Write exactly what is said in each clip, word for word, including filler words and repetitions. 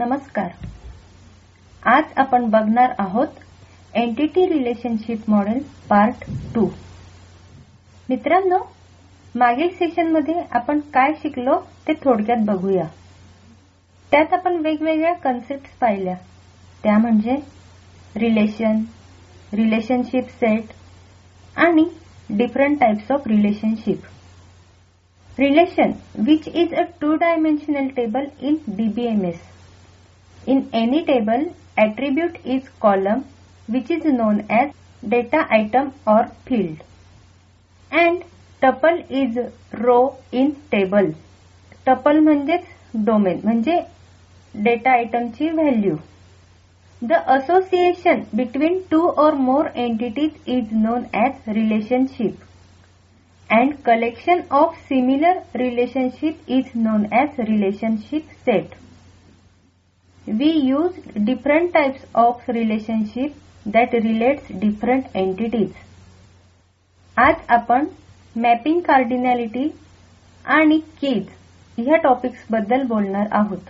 नमस्कार. आज आपण बघणार आहोत entity relationship model part two. मित्रांनो, मागील सेशनमध्ये आपण काय शिकलो ते थोडक्यात बघूया. त्यात आपण वेगवेगळ्या कन्सेप्ट्स पाहिल्या, त्या म्हणजे रिलेशन, रिलेशनशिप सेट आणि different types of relationship. Relation, which is a two-dimensional table in D B M S. In any table, attribute is column, which is known as data item or field, and tuple is row in table. Tuple म्हणजेच domain म्हणजे data आयटमची value. The association between two or more entities is known as relationship. And collection of similar relationship is known as relationship set. We use different types of relationship that relates different entities. आज आपण mapping कार्डिनॅलिटी आणि keys ह्या topics बद्दल बोलणार आहोत.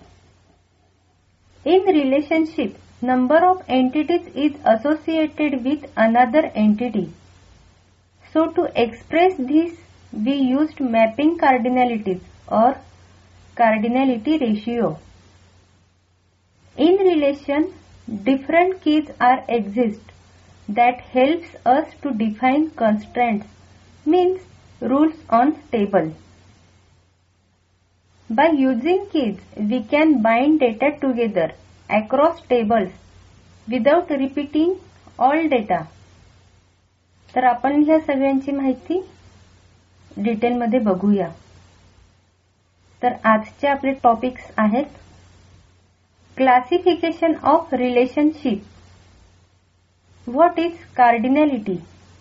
In relationship, number of entities is associated with another entity. So to express this, we used mapping cardinalities or cardinality ratio. In relation, different keys are exist that helps us to define constraints, means rules on table. By using keys, we can bind data together across tables without repeating all data. तर आपण ह्या सगळ्यांची माहिती डिटेलमध्ये बघूया. तर आजचे आपले टॉपिक्स आहेत classification of relationship, what is cardinality,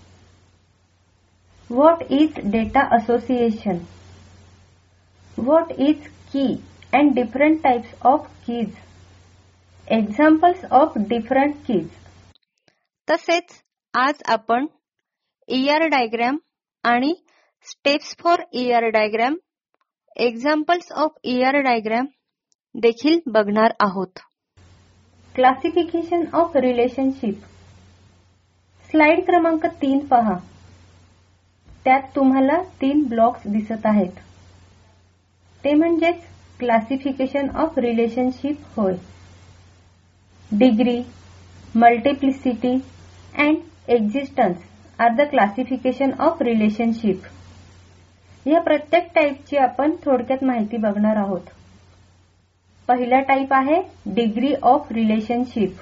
what is data association, what is key and different types of keys, examples of different keys. तसेच आज आपण ई आर डायग्राम आणि steps for E R diagram, examples of E R diagram देखील बघणार आहोत. Classification of relationship, slide क्रमांक तीन पहा. त्यात तुम्हाला तीन ब्लॉक्स दिसत आहेत. ते म्हणजेच क्लासिफिकेशन ऑफ रिलेशनशिप होय. Degree, multiplicity and existence are the classification of relationship. या प्रत्येक टाईपची आपण थोडक्यात माहिती बघणार आहोत. पहिला टाईप आहे डिग्री ऑफ रिलेशनशिप.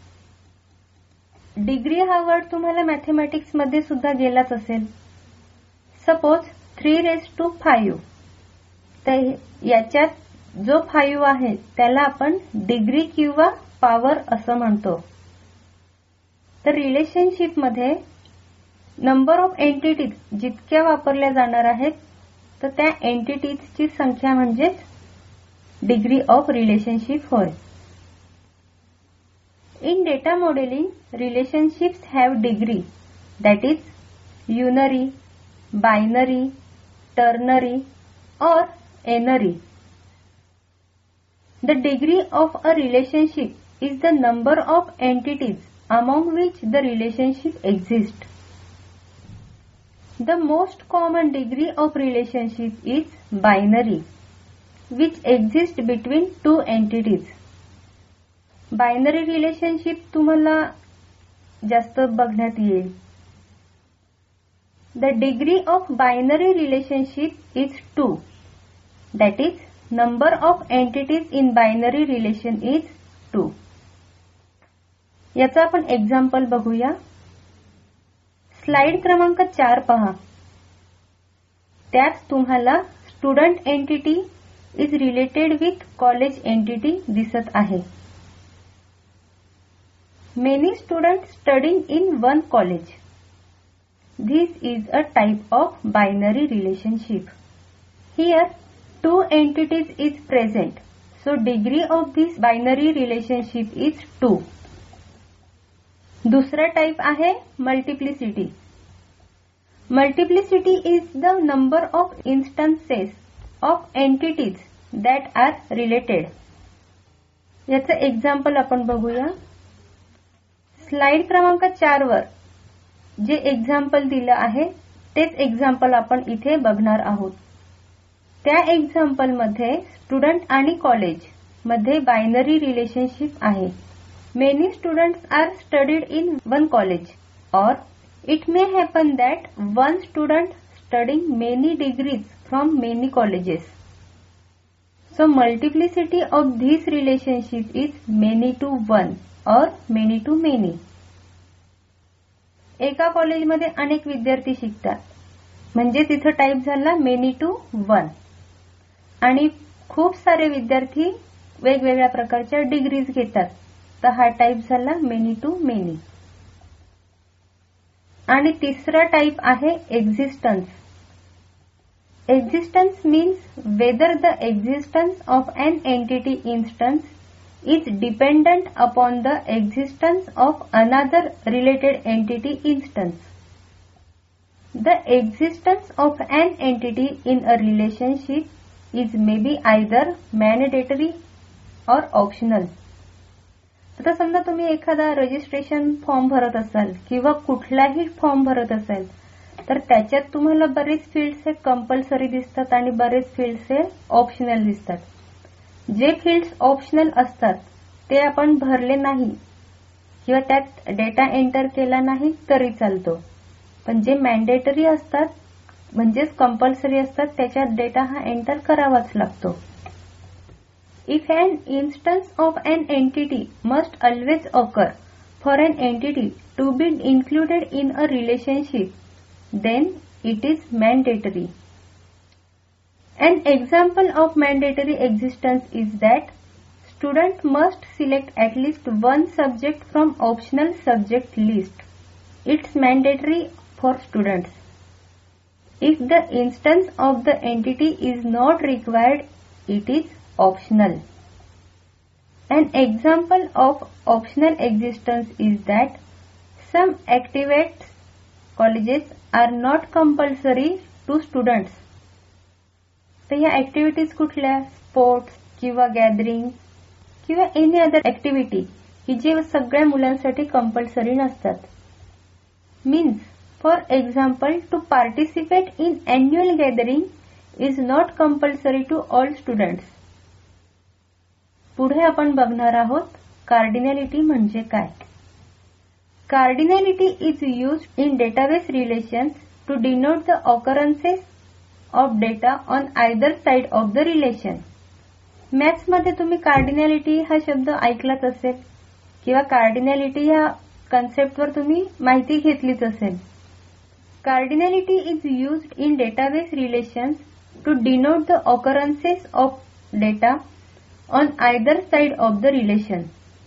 डिग्री हा वर्ड तुम्हाला मॅथमॅटिक्स मध्ये सुद्धा गेलाच असेल. Suppose three raise to five, तर याच्यात जो फाईव्ह आहे त्याला आपण डिग्री किंवा पॉवर असं म्हणतो. तर रिलेशनशिप मध्ये नंबर ऑफ एंटिटीज जितक्या वापरल्या जाणार आहेत तर त्या एंटिटीजची संख्या म्हणजेच डिग्री ऑफ रिलेशनशिप होय. In data modelling, relationships have degree, that is unary, binary, ternary और n-ary. The degree of a relationship is the number of entities among which the relationship exists. The most common degree of relationship is binary, which exists between two entities. Binary relationship तुम्हाला जास्त बघण्यात येईल. The degree of binary relationship is two. That is, number of entities in binary relation is two. याचा आपण example बघूया. Slide क्रमांक चार पहा. त्यात तुम्हाला student entity is related with college entity दिसत आहे. Many student studying in one college. This is a type of binary relationship. Here two entities is present, so degree of this binary relationship is two. दुसरा type आहे multiplicity. Multiplicity is the number of instances of entities that are related. याचं example आपण बघूया. Slide क्रमांक चार वर जे example दिलं आहे तेच एक्झाम्पल आपण इथे बघणार आहोत. त्या एक्झाम्पल मध्ये स्टुडंट आणि कॉलेज मध्ये बायनरी रिलेशनशिप आहे. Many students are studied in one college और it may happen that one student studying many degrees from many colleges. So multiplicity of this relationship is many to one or many to many. एका कॉलेजमध्ये अनेक विद्यार्थी शिकतात म्हणजे तिथं type झाला many to one. आणि खूप सारे विद्यार्थी वेगवेगळ्या प्रकारच्या डिग्रीज घेतात तर हा टाईप झाला मेनी टू मेनी. आणि तिसरा टाईप आहे existence. Existence means whether the existence of an entity instance is dependent upon the existence of another related entity instance. The existence of an entity in a relationship is maybe either mandatory or optional. आता समजा तुम्ही एखादा registration form भरत असाल किंवा कुठलाही form भरत असाल तर त्याच्यात तुम्हाला बरेच फिल्ड्स हे कंपल्सरी दिसतात आणि बरेच फिल्ड्स हे ऑप्शनल दिसतात. जे फिल्ड्स ऑप्शनल असतात ते आपण भरले नाही किंवा त्यात डेटा एंटर केला नाही तरी चालतो. पण जे मॅन्डेटरी असतात म्हणजेच कंपल्सरी असतात त्याच्यात डेटा हा एंटर करावाच लागतो. If an instance of an entity must always occur for an entity to be included in a relationship then it is mandatory. An example of mandatory existence is that student must select at least one subject from optional subject list. It's mandatory for students. If the instance of the entity is not required, it is optional. An example of optional existence is that some activities colleges are not compulsory to students. तर ह्या activities कुठल्या? Sports किंवा gathering किंवा any other activity की जे सगळ्या मुलांसाठी compulsory नसतात. Means for example to participate in annual gathering is not compulsory to all students. पुढे आपण बघणार आहोत कार्डिनॅलिटी म्हणजे काय. Cardinality is used in database relations to denote the occurrences of data on either side of the relation. Maths मध्ये तुम्ही कार्डिनॅलिटी हा शब्द ऐकलाच असेल किंवा कार्डिनॅलिटी ह्या कन्सेप्टवर तुम्ही माहिती घेतलीच असेल. Cardinality is used in database relations to denote the occurrences of data on either side of the relation.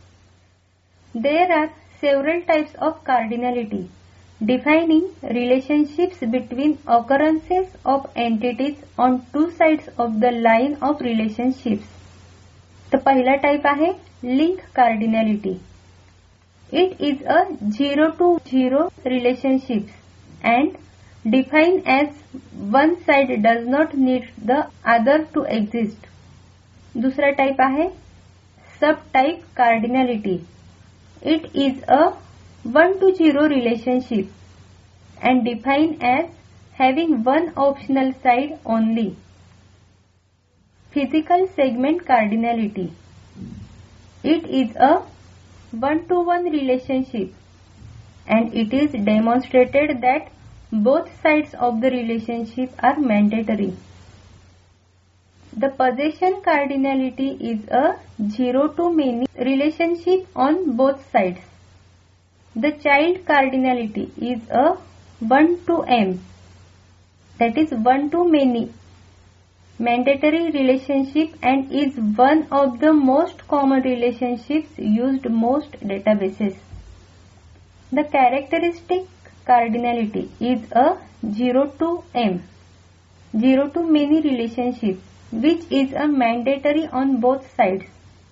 There are several types of cardinality defining relationships between occurrences of entities on two sides of the line of relationships. तर पहिला type आहे link cardinality. It is a zero to zero relationships and define as one side does not need the other to exist. दुसरा type आहे sub type cardinality. It is a one to zero relationship and defined as having one optional side only. Physical segment cardinality. It is a one to one relationship and it is demonstrated that both sides of the relationship are mandatory. The possession cardinality is a zero to many relationship on both sides. The child cardinality is a one to m, that is one to many mandatory relationship and is one of the most common relationships used most databases. The characteristic cardinality is a zero to m, zero to many relationship which is a mandatory on both sides.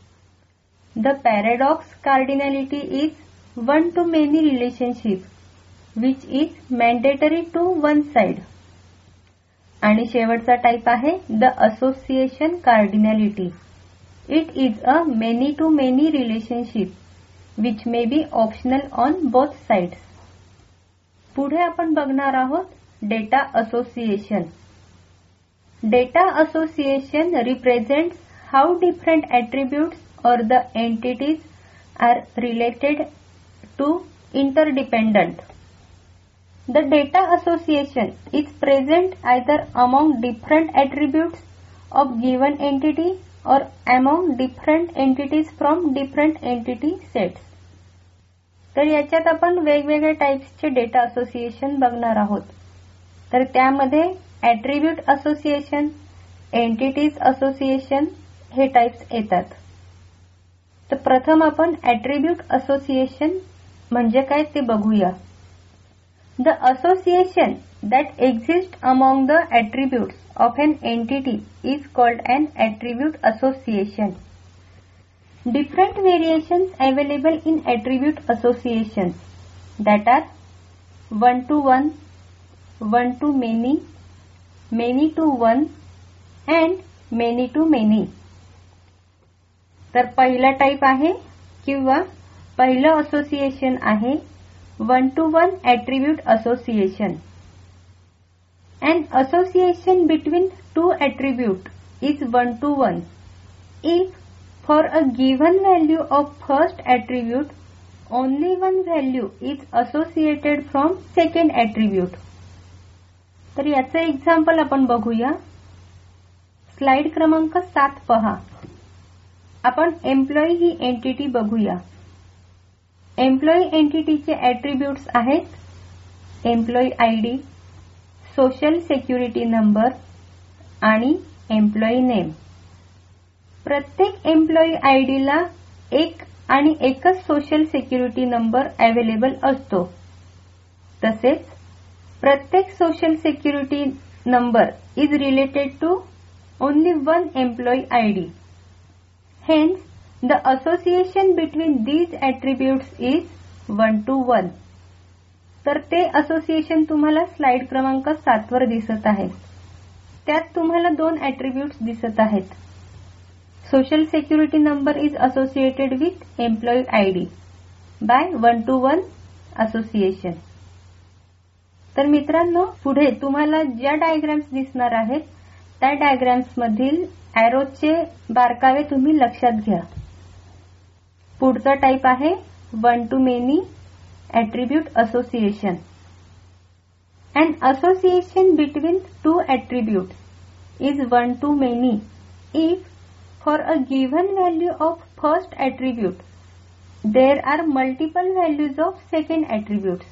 The paradox cardinality is one to many relationship which is mandatory to one side. आणि शेवटचा type आहे the association cardinality. It is a many-to-many relationship which may be optional on both sides. पुढे आपण बघणार आहोत data association. Data association represents how different attributes or the entities are related to interdependent. The data association is present either among different attributes of given entity or among different entities from different entity sets. तर याच्यात आपण वेगवेगळ्या टाइप्सचे data association बघणार आहोत. तर त्यामध्ये attribute association, entities association हे types येतात. तर प्रथम आपण ॲट्रिब्यूट असोसिएशन म्हणजे काय ते बघूया. The association that exists among the attributes of an entity is called an attribute association. Different variations available in attribute associations, that are one to one, one to many, many to one and many to many. तर पहिला type आहे किंवा पहिलं association आहे one to one attribute association. An association between two attributes is one to one if for a given value of first attribute only one value is associated from second attribute. तर याचं example आपण बघूया. Slide क्रमांक सात पहा. आपण employee ही entity बघूया. एम्प्लॉई एंटिटीचे ॲट्रिब्यूट्स आहेत employee I D, social security number आणि एम्प्लॉई नेम. प्रत्येक एम्प्लॉई आय डीला एक आणि एकच सोशल सिक्युरिटी नंबर अवेलेबल असतो. तसेच प्रत्येक social security number is related to only one employee I D. Hence the association between these attributes is one to one. तर ते असोसिएशन तुम्हाला स्लाइड क्रमांक सात वर दिसत आहे. त्यात तुम्हाला दोन ॲट्रिब्यूट्स दिसत आहेत. Social security number is associated with employee I D by one to one association. तर मित्रांनो, पुढे तुम्हाला ज्या डायग्राम्स दिसणार आहेत त्या डायग्राम्स मधील ॲरोचे बारकावे तुम्ही लक्षात घ्या. पुढचा टाइप आहे one to many attribute association. An association between two attributes is one to many if for a given value of first attribute there are multiple values of second attributes.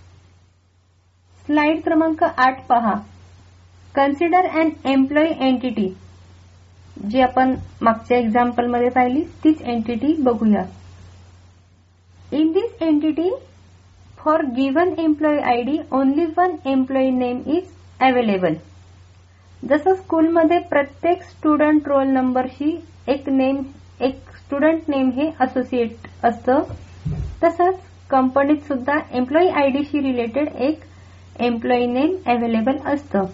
Slide क्रमांक आठ पहा. Consider an employee entity. जी आपण मागच्या example मध्ये पाहिली तीच entity बघूया. In this entity, for given employee I D, only one employee name is available. जसं स्कूलमध्ये प्रत्येक स्टुडंट रोल नंबरशी एक नेम एक स्टुडंट नेम हे असोसिएट असतं, तसंच कंपनीत सुद्धा एम्प्लॉई आय डीशी रिलेटेड एक एम्प्लॉई नेम अवेलेबल असतं.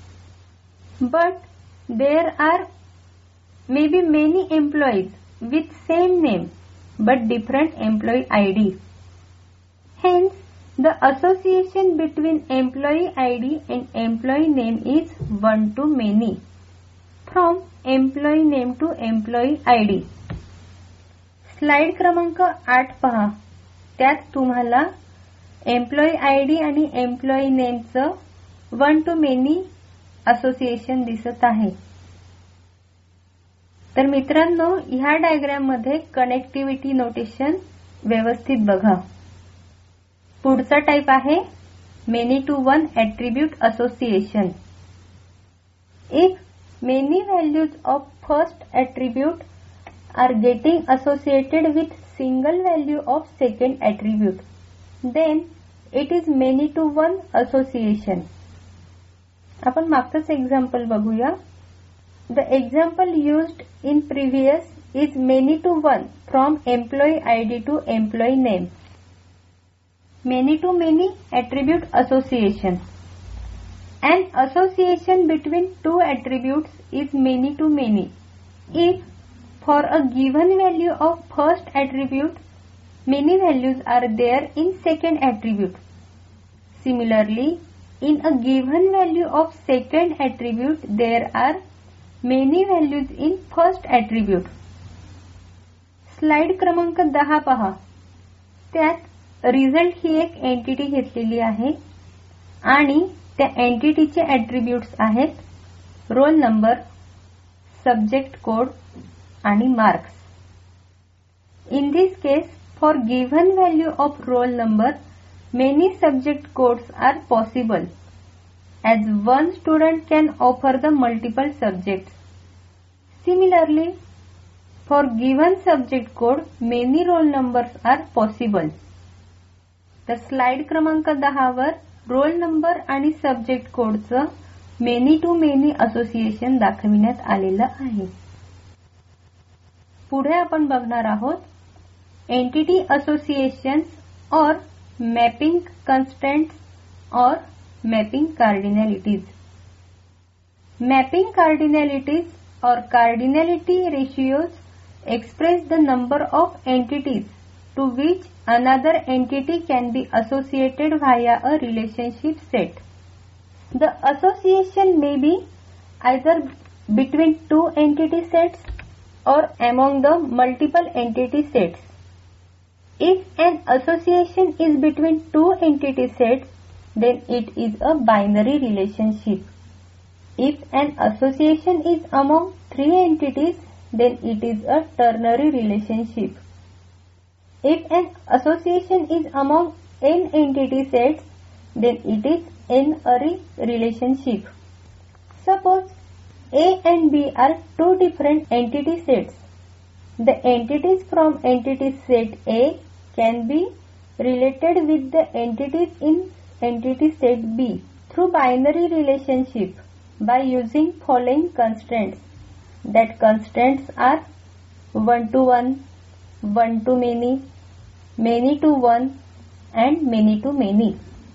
But there are may be many employees with same name but different employee I D. Hence, the association between employee I D and employee name is one to many from employee name to employee I D. Slide क्रमांक आठ पहा. त्यात तुम्हाला employee I D आणि employee नेमचं one to many association दिसत आहे. तर मित्रांनो, ह्या डायग्राम मध्ये कनेक्टिव्हिटी नोटेशन व्यवस्थित बघा. पुढचा टाइप आहे many to one attribute association. If many values of first attribute are getting associated with single value of second attribute, then it is many to one association. आपण मागचंच example बघूया. The example used in previous is many to one from employee I D to employee name. Many to many attribute association. An association between two attributes is many to many if For a given value of first attribute, many values are there in second attribute. Similarly, in a given value of second attribute, there are many values in first attribute. Slide क्रमांक दहा पहा. त्यात result ही एक entity घेतलेली आहे आणि त्या एंटिटीचे ॲट्रिब्यूट्स आहेत रोल नंबर, सब्जेक्ट कोड आणि marks. In this case, for given value of roll number, many subject codes are possible as one student can offer the multiple subjects. Similarly, for given subject code, many roll numbers are possible. तर slide क्रमांक दहा वर roll number आणि subject कोडचं many to many association दाखविण्यात आलेलं आहे. पुढे आपण बघणार आहोत एंटिटी असोसिएशन्स और मॅपिंग कन्स्ट्रेंट्स और mapping cardinalities. Mapping cardinalities or cardinality ratios express the number of entities to which another entity can be associated via a relationship set. The association may be either between two entity sets or among the multiple entity sets. If an association is between two entity sets, then it is a binary relationship. If an association is among three entities, then it is a ternary relationship. If an association is among n entity sets, then it is n-ary relationship. Suppose A and B are two different entity sets. The entities from entity set A can be related with the entities in entity set B through binary relationship by using following constraints. That constraints are one to one, one to many, many to one, and many to many.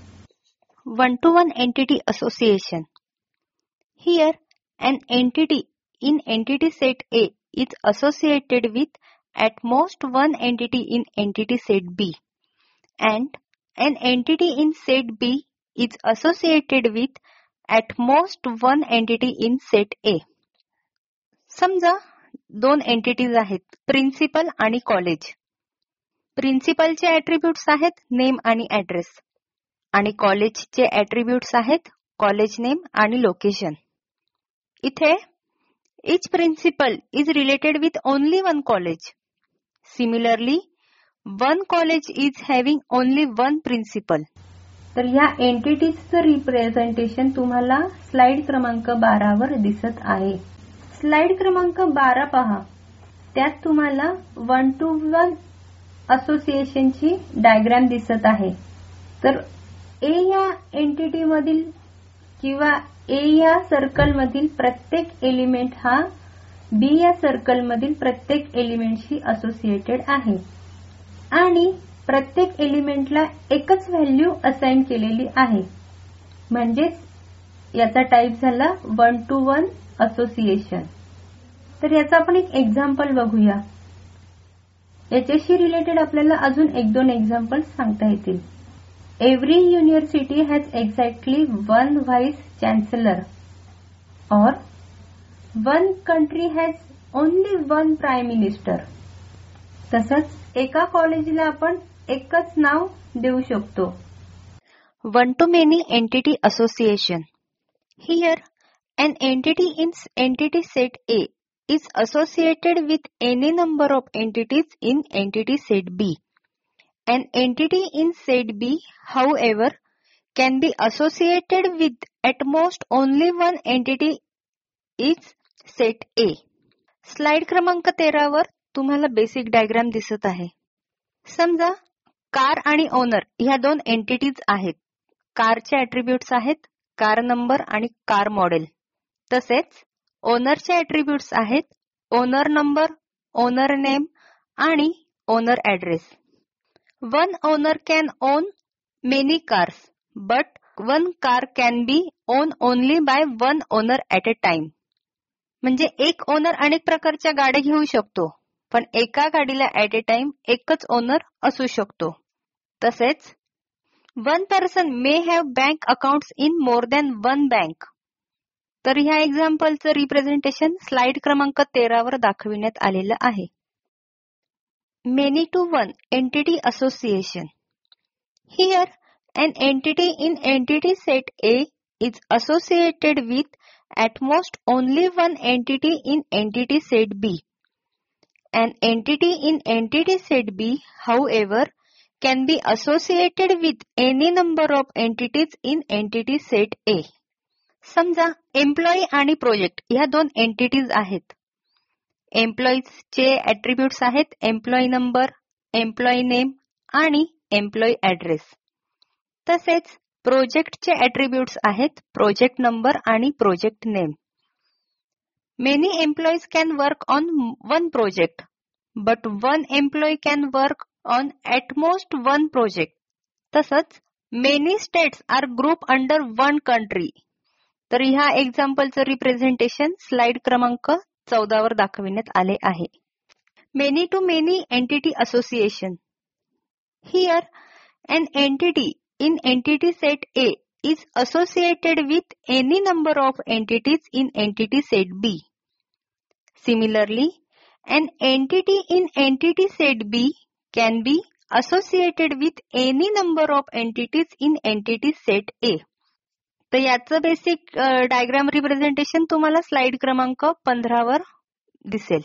One to one entity association. Here, an entity in entity set A is associated with at most one entity in entity set B, and an entity in set B is associated with at most one entity in set A. समजा दोन entities आहेत, principal आणि college. प्रिन्सिपलचे attributes आहेत name आणि address आणि कॉलेजचे attributes आहेत कॉलेज नेम आणि लोकेशन. इथे each principal is related with only one college. Similarly, one college is having only one principal. तर ह्या एंटिटीजचं रिप्रेझेंटेशन तुम्हाला स्लाइड क्रमांक बारा वर दिसत आहे. स्लाइड क्रमांक बारा पहा. त्यात तुम्हाला वन टू वन असोसिएशनची डायग्राम दिसत आहे. तर ए या एंटिटी मधील किंवा ए या सर्कल मधील प्रत्येक एलिमेंट हा बी या सर्कल मधील प्रत्येक एलिमेंटशी असोसिएटेड आहे आणि प्रत्येक एलिमेंटला एकच व्हॅल्यू असाइन केलेली आहे. म्हणजेच याचा टाइप झाला वन टू वन असोसिएशन. तर याचा आपण एक एक्झाम्पल बघूया. याच्याशी रिलेटेड आपल्याला अजून एक दोन एक्झाम्पल सांगता येतील. Every university has exactly one vice chancellor, or one country has only one prime minister. तसंच एका कॉलेजला आपण एकच नाव देऊ शकतो. One to many entity association. Here, an entity in entity set A is associated with any number of entities in entity set B. An entity in set B, however, can be associated with at most only one entity is set A. Slide क्रमांक तेरा वर तुम्हाला basic diagram दिसत आहे. समजा car आणि owner ह्या दोन एंटिटीज आहेत. कारचे ॲट्रिब्यूट्स आहेत कार नंबर आणि कार मॉडेल. तसेच ओनरचे ॲट्रिब्यूट्स आहेत ओनर नंबर, ओनर नेम आणि owner address. One owner can own many cars, but one car can be owned only by one owner at a time. म्हणजे एक owner अनेक प्रकारच्या गाड्या घेऊ शकतो, पण एका गाडीला ऍट ए टाइम एकच ओनर असू शकतो. तसेच one person may have bank accounts in more than one bank. तर ह्या एक्झाम्पलचं रिप्रेझेंटेशन स्लाइड क्रमांक तेरा वर दाखविण्यात आलेलं आहे. Many to one entity association. Here an entity in entity set A is associated with at most only one entity in entity set B. An entity in entity set B, however, can be associated with any number of entities in entity set A. समजा employee आणि project ह्या दोन entities आहेत. एम्प्लॉईजचे attributes आहेत employee number, employee name आणि employee address. तसेच प्रोजेक्टचे ऍट्रिब्यूट्स आहेत प्रोजेक्ट नंबर आणि project name. Many employees can work on one project, but one employee can work on at most one project. तसंच many states are group under one country. तर ह्या एक्झाम्पलचं representation slide क्रमांक चौदा वर दाखविण्यात आले आहे. Many to many entity association. Here an entity in entity set A is associated with any number of entities in entity set B. Similarly, an entity in entity set B can be associated with any number of entities in entity set A. तर याचं basic diagram representation तुम्हाला slide क्रमांक पंधरा वर दिसेल.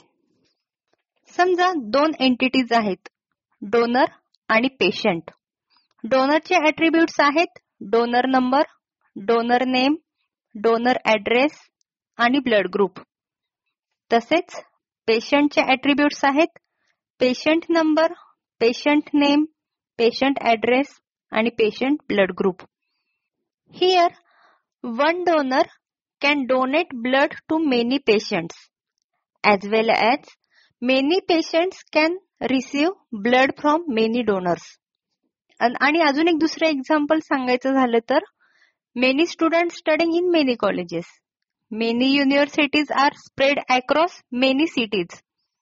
समजा दोन entities आहेत डोनर आणि पेशंट. डोनरचे ऍट्रिब्यूट्स आहेत donor number, donor name, donor address आणि ब्लड ग्रुप. तसेच पेशंटचे ऍट्रिब्यूट्स आहेत patient number, patient name, patient address आणि patient blood group. Here one donor can donate blood to many patients as well as many patients can receive blood from many donors. आणि अजून एक दुसरं example सांगायचं झालं तर many student studying in many colleges. Many universities are spread across many cities.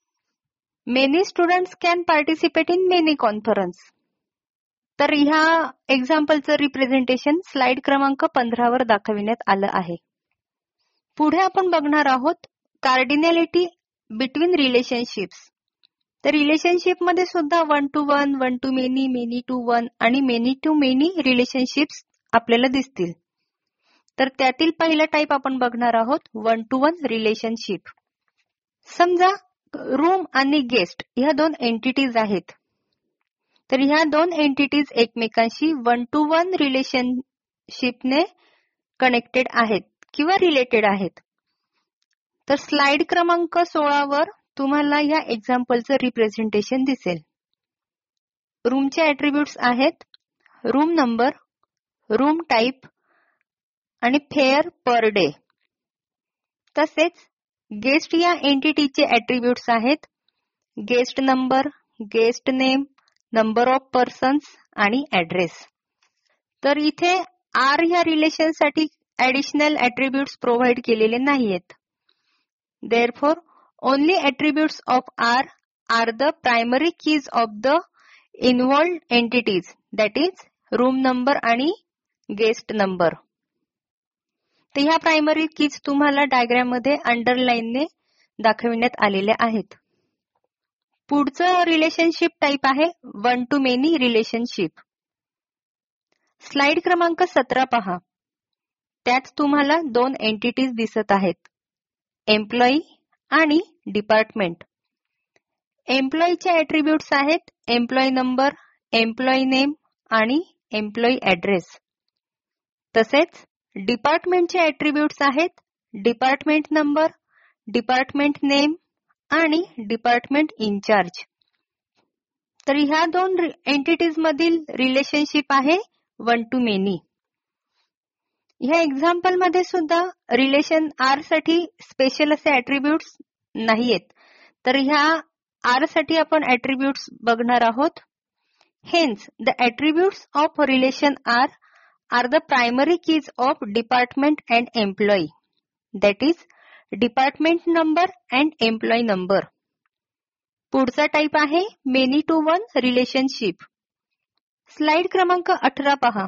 Many students can participate in many conference. तर ह्या एक्झाम्पलचं रिप्रेझेंटेशन स्लाइड क्रमांक पंधरा वर दाखविण्यात आलं आहे. पुढे आपण बघणार आहोत कार्डिनॅलिटी बिटवीन रिलेशनशिप्स. तर रिलेशनशिप मध्ये सुद्धा one to one, one to many, many to one आणि मेनी टू मेनी रिलेशनशिप्स आपल्याला दिसतील. तर त्यातील पहिला टाईप आपण बघणार आहोत वन टू वन रिलेशनशिप. समजा रूम आणि गेस्ट ह्या दोन एंटिटीज आहेत. तर ह्या दोन एंटिटीज एकमेकांशी वन टू वन रिलेशनशिपने कनेक्टेड आहेत किंवा रिलेटेड आहेत. तर स्लाइड क्रमांक सोळा वर तुम्हाला या एक्झाम्पलचं रिप्रेझेंटेशन दिसेल. रूमचे ऍट्रिब्यूट्स आहेत रूम नंबर, रूम टाईप आणि फेअर पर डे. तसेच गेस्ट या एंटिटीचे ऍट्रिब्यूट्स आहेत guest number, guest name, number of persons आणि ऍड्रेस. तर इथे आर ह्या रिलेशनसाठी ऍडिशनल ऍट्रिब्यूट्स प्रोव्हाइड केलेले नाहीयेत. Therefore only attributes of R are the primary keys of the involved entities, that is room number आणि guest number. तर ह्या प्रायमरी कीज तुम्हाला डायग्राम मध्ये अंडरलाईनने दाखविण्यात आलेल्या आहेत. पुढचं रिलेशनशिप टाईप आहे one to many relationship. Slide क्रमांक सतरा पहा. त्यात तुम्हाला दोन एंटिटीज दिसत आहेत एम्प्लॉई आणि डिपार्टमेंट. एम्प्लॉईचे ऍट्रिब्यूट्स आहेत एम्प्लॉई नंबर, एम्प्लॉई नेम आणि एम्प्लॉई ऍड्रेस. तसेच डिपार्टमेंटचे ऍट्रिब्यूट्स आहेत डिपार्टमेंट नंबर, डिपार्टमेंट नेम आणि डिपार्टमेंट इन्चार्ज. तर ह्या दोन एंटिटीज मधील रिलेशनशिप आहे वन टू मेनी. ह्या एक्झाम्पल मध्ये सुद्धा रिलेशन आर साठी स्पेशल असे ऍट्रिब्यूट्स नाहीयेत. तर ह्या आर साठी आपण ऍट्रिब्यूट्स बघणार आहोत. Hence the attributes of relation are are the primary keys of department and employee. That is department number and employee number. पुढचा टाईप आहे many to one relationship. Slide क्रमांक अठरा पहा.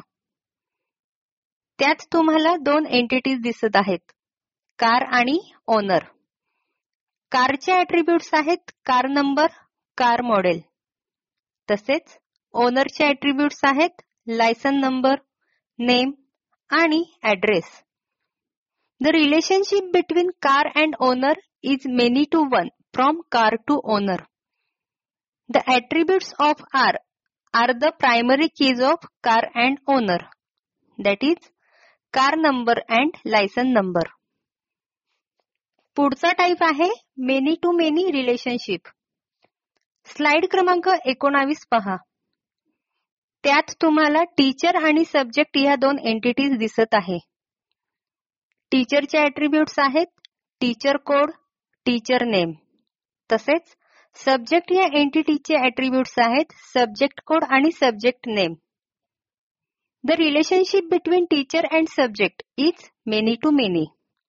त्यात तुम्हाला दोन एंटिटीज दिसत आहेत, कार आणि ओनर. कारचे ऍट्रिब्यूट्स आहेत कार नंबर, कार मॉडेल. तसेच ओनरचे ऍट्रिब्यूट्स आहेत लायसन नंबर, नेम आणि address. The relationship between car and owner is many to one from car to owner. The attributes of are are the primary keys of car and owner, that is car number and licence number. पुढचा type आहे many to many relationship. Slide क्रमांक एकोणावीस पहा. त्यात तुम्हाला teacher आणि subject या दोन एंटिटीज दिसत आहे. टीचरचे ऍट्रिब्यूट्स आहेत टीचर कोड, टीचर नेम. तसेच सब्जेक्ट या एंटिटीचे ऍट्रिब्यूट्स आहेत सब्जेक्ट कोड आणि subject name. The relationship between teacher and subject is many to many.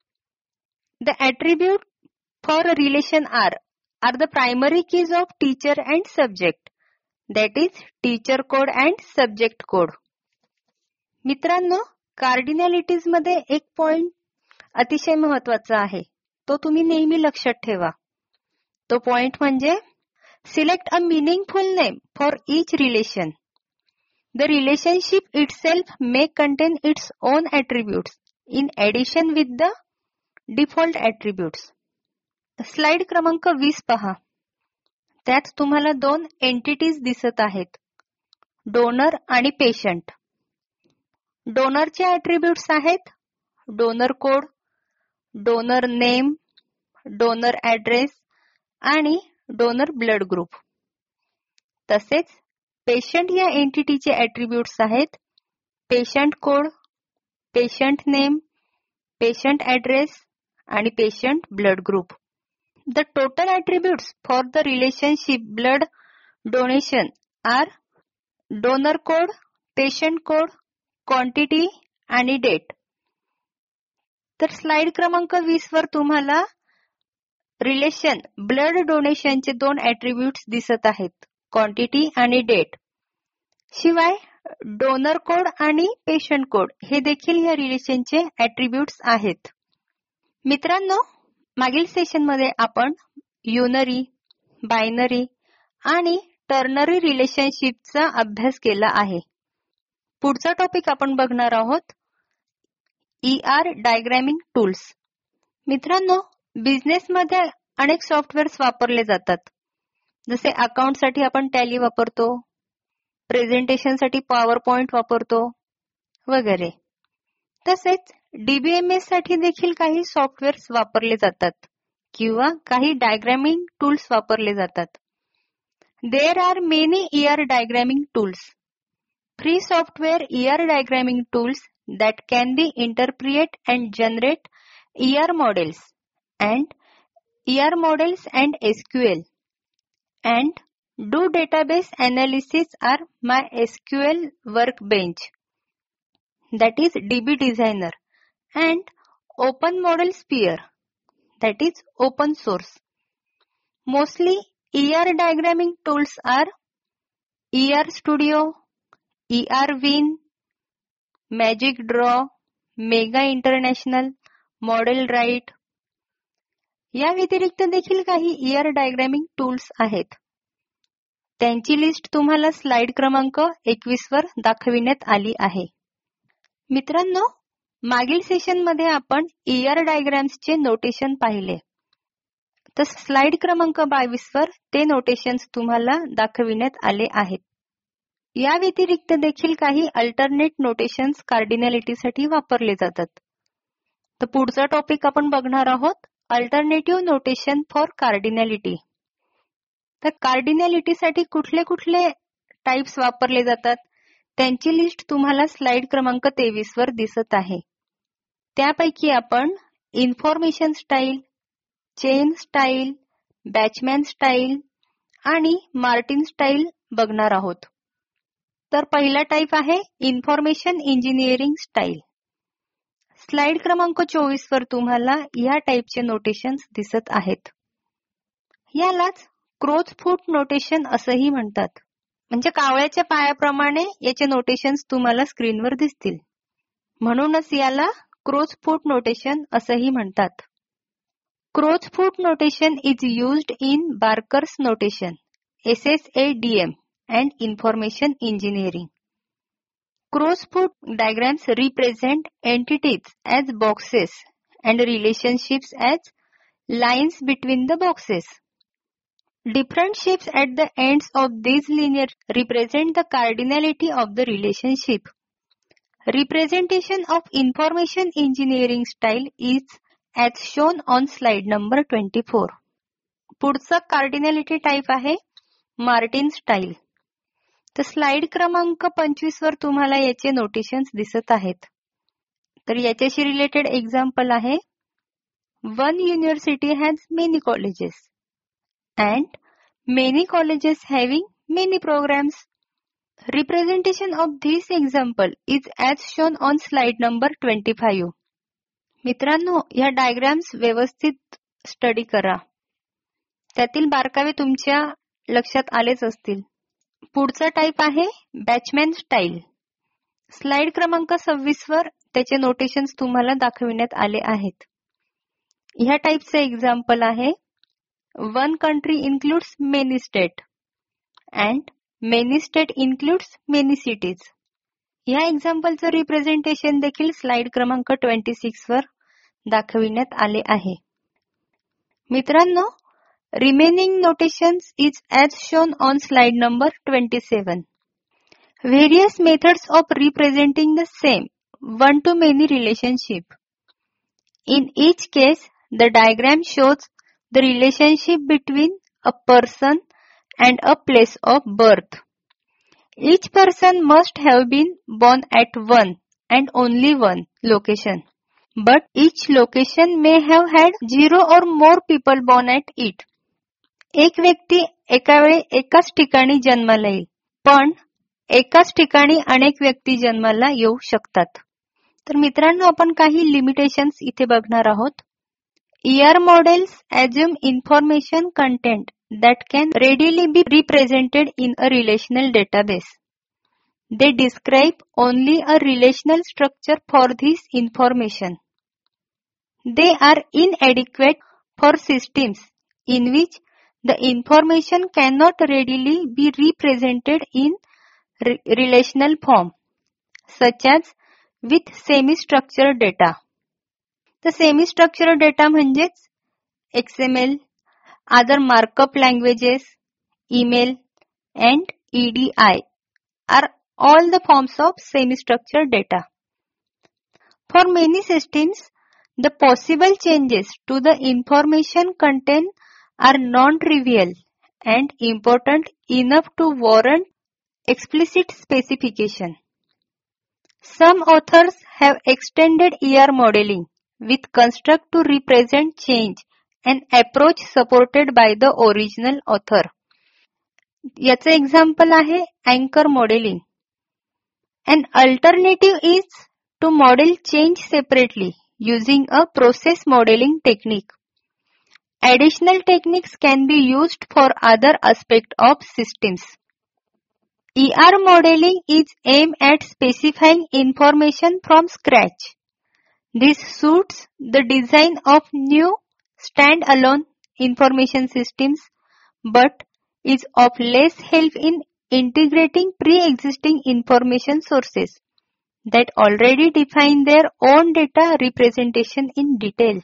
The attribute for relation are are the primary keys of teacher and subject, that is teacher code and subject code. मित्रांनो, cardinalities मध्ये एक point अतिशय महत्वाचा आहे, तो तुम्ही नेहमी लक्षात ठेवा. तो पॉइंट म्हणजे select a meaningful name for each relation. The relationship itself may contain its own attributes in addition with the default attributes. Slide क्रमांक वीस पहा. त्यात तुम्हाला दोन एंटिटीज दिसत आहेत, डोनर आणि पेशंट. डोनरचे ऍट्रिब्यूट्स आहेत donor code, donor name, donor address आणि डोनर ब्लड ग्रुप. तसेच पेशंट या एंटिटीचे ऍट्रिब्यूट्स आहेत patient code, patient name, patient address आणि patient blood group. The total attributes for the relationship blood donation are donor code, patient code, quantity आणि date. तर slide क्रमांक वीस वर तुम्हाला रिलेशन ब्लड डोनेशनचे दोन ऍट्रिब्यूट्स दिसत आहेत, क्वांटिटी आणि डेट. शिवाय डोनर कोड आणि पेशंट कोड हे देखील या रिलेशनचे ऍट्रिब्यूट्स आहेत. मित्रांनो, मागील सेशनमध्ये आपण युनरी, बायनरी आणि टर्नरी रिलेशनशिपचा अभ्यास केला आहे. पुढचा टॉपिक आपण बघणार आहोत ई आर डायग्रॅमिंग टूल्स. मित्रांनो, बिझनेसमध्ये अनेक सॉफ्टवेअर्स वापरले जातात. जसे अकाउंटसाठी आपण टॅली वापरतो, प्रेझेंटेशनसाठी पॉवर पॉइंट वापरतो वगैरे. तसेच डीबीएमएस साठी देखील काही सॉफ्टवेअर्स वापरले जातात किंवा काही डायग्रॅमिंग टूल्स वापरले जातात. There are many E R diagramming tools. Free software E R diagramming tools that can be interpret and generate E R models and E R models and S Q L and do database analysis are MySQL Workbench, that is D B Designer, and Open Model Sphere, that is open source. Mostly E R diagramming tools are E R Studio, E R Win, MagicDraw, MEGA International, ModelRight. या व्यतिरिक्त देखील काही E R diagramming tools आहेत. त्यांची list तुम्हाला slide क्रमांक एकवीस वर दाखविण्यात आली आहे. मित्रांनो, मागील सेशनमध्ये आपण ई आर डायग्राम्सचे नोटेशन पाहिले, तर स्लाइड क्रमांक बावीस वर ते नोटेशन्स तुम्हाला दाखविण्यात आले आहेत. या व्यतिरिक्त देखील काही अल्टरनेट नोटेशन्स कार्डिनॅलिटीसाठी वापरले जातात. तर पुढचा टॉपिक आपण बघणार आहोत अल्टरनेटिव्ह नोटेशन फॉर कार्डिनॅलिटी. तर कार्डिनॅलिटीसाठी कुठले कुठले टाइप्स वापरले जातात त्यांची लिस्ट तुम्हाला स्लाइड क्रमांक तेवीस वर दिसत आहे. त्यापैकी आपण information style, Chen style, Bachman style आणि मार्टिन स्टाईल बघणार आहोत. तर पहिला टाइप आहे इन्फॉर्मेशन इंजिनिअरिंग स्टाईल. स्लाइड क्रमांक चोवीस वर तुम्हाला या टाईपचे नोटेशन्स दिसत आहेत. यालाच क्रोच फूट नोटेशन असंही म्हणतात. म्हणजे कावळ्याच्या पायाप्रमाणे याचे नोटेशन्स तुम्हाला स्क्रीनवर दिसतील. म्हणूनच याला क्रोच फूट नोटेशन असंही म्हणतात. Crow's foot notation is used in Barker's notation, S S A D M, and information engineering. Crow's foot diagrams represent entities as boxes and relationships as lines between the boxes. Different shapes at the ends of these linear represent the cardinality of the relationship. Representation of information engineering style is as shown on slide number twenty-four. पुढचा cardinality type आहे Martin style. तर slide क्रमांक पंचवीस वर तुम्हाला याचे notations दिसत आहेत. तर याच्याशी रिलेटेड एक्झाम्पल आहे one university has many colleges and many colleges having many programmes. Representation of this example is as shown on slide number twenty five. मित्रांनो, या डायग्राम्स व्यवस्थित स्टडी करा. त्यातील बारकावे तुमच्या लक्षात आलेच असतील. पुढचा टाईप आहे बॅचमॅन स्टाईल. स्लाइड क्रमांक सव्वीस वर त्याचे नोटेशन्स तुम्हाला दाखविण्यात आले आहेत. ह्या टाईपचे एक्झाम्पल आहे one country includes many state and many state includes many cities. ह्या एक्झाम्पलचं रिप्रेझेंटेशन देखील स्लाइड क्रमांक ट्वेंटी सिक्स वर दाखविण्यात आले आहे. मित्रांनो, remaining notations is as shown on slide number twenty-seven. Various methods of representing the same one-to-many relationship. In each case, the diagram shows the relationship between a person and a place of birth. Each person must have been born at one and only one location. But each location may have had zero or more people born at it. एक व्यक्ती एका वेळी एकाच ठिकाणी जन्माला येईल, पण एकाच ठिकाणी अनेक व्यक्ती जन्माला येऊ शकतात. तर मित्रांनो, आपण काही लिमिटेशन्स इथे बघणार आहोत. E R models assume information content that can readily be represented in a relational database. They describe only a relational structure for this information. They are inadequate for systems in which the information cannot readily be represented in re relational form, such as with semi-structured data. The semi-structured data म्हणजेच X M L, other markup languages, email, and E D I are all the forms of semi-structured data. For many systems, the possible changes to the information content are non-trivial and important enough to warrant explicit specification. Some authors have extended E R modeling with construct to represent change, an approach supported by the original author. याचे example आहे अँकर modelling. An alternative is to model change separately using a process modeling technique. Additional techniques can be used for other aspects of systems. E R modeling is aimed at specifying information from scratch. This suits the design of new stand-alone information systems, but is of less help in integrating pre-existing information sources that already define their own data representation in detail.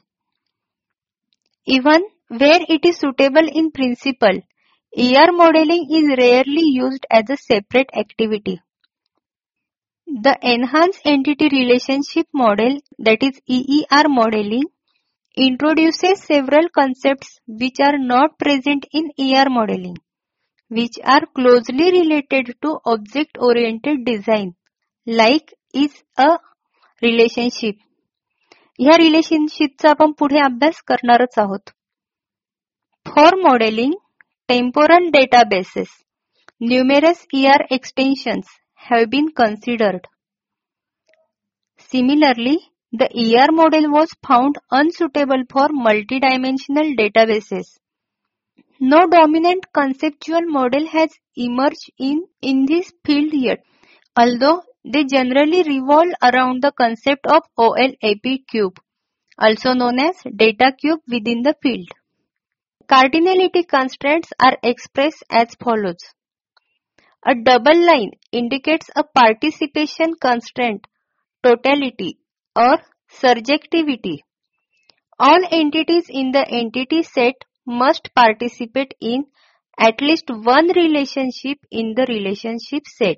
Even where it is suitable in principle, E R modeling is rarely used as a separate activity. The Enhanced Entity Relationship Model, that is E E R modeling, introduces several concepts which are not present in E R modeling, which are closely related to object-oriented design, like is a relationship. ह्या रिलेशनशिपचा आपण पुढे अभ्यास करणारच आहोत. For modeling temporal databases, numerous E R extensions have been considered. Similarly, The E R model was found unsuitable for multidimensional databases. No dominant conceptual model has emerged in, in this field yet, although they generally revolve around the concept of O L A P cube, also known as data cube within the field. Cardinality constraints are expressed as follows. A double line indicates a participation constraint, totality, or surjectivity. All entities in the entity set must participate in at least one relationship in the relationship set.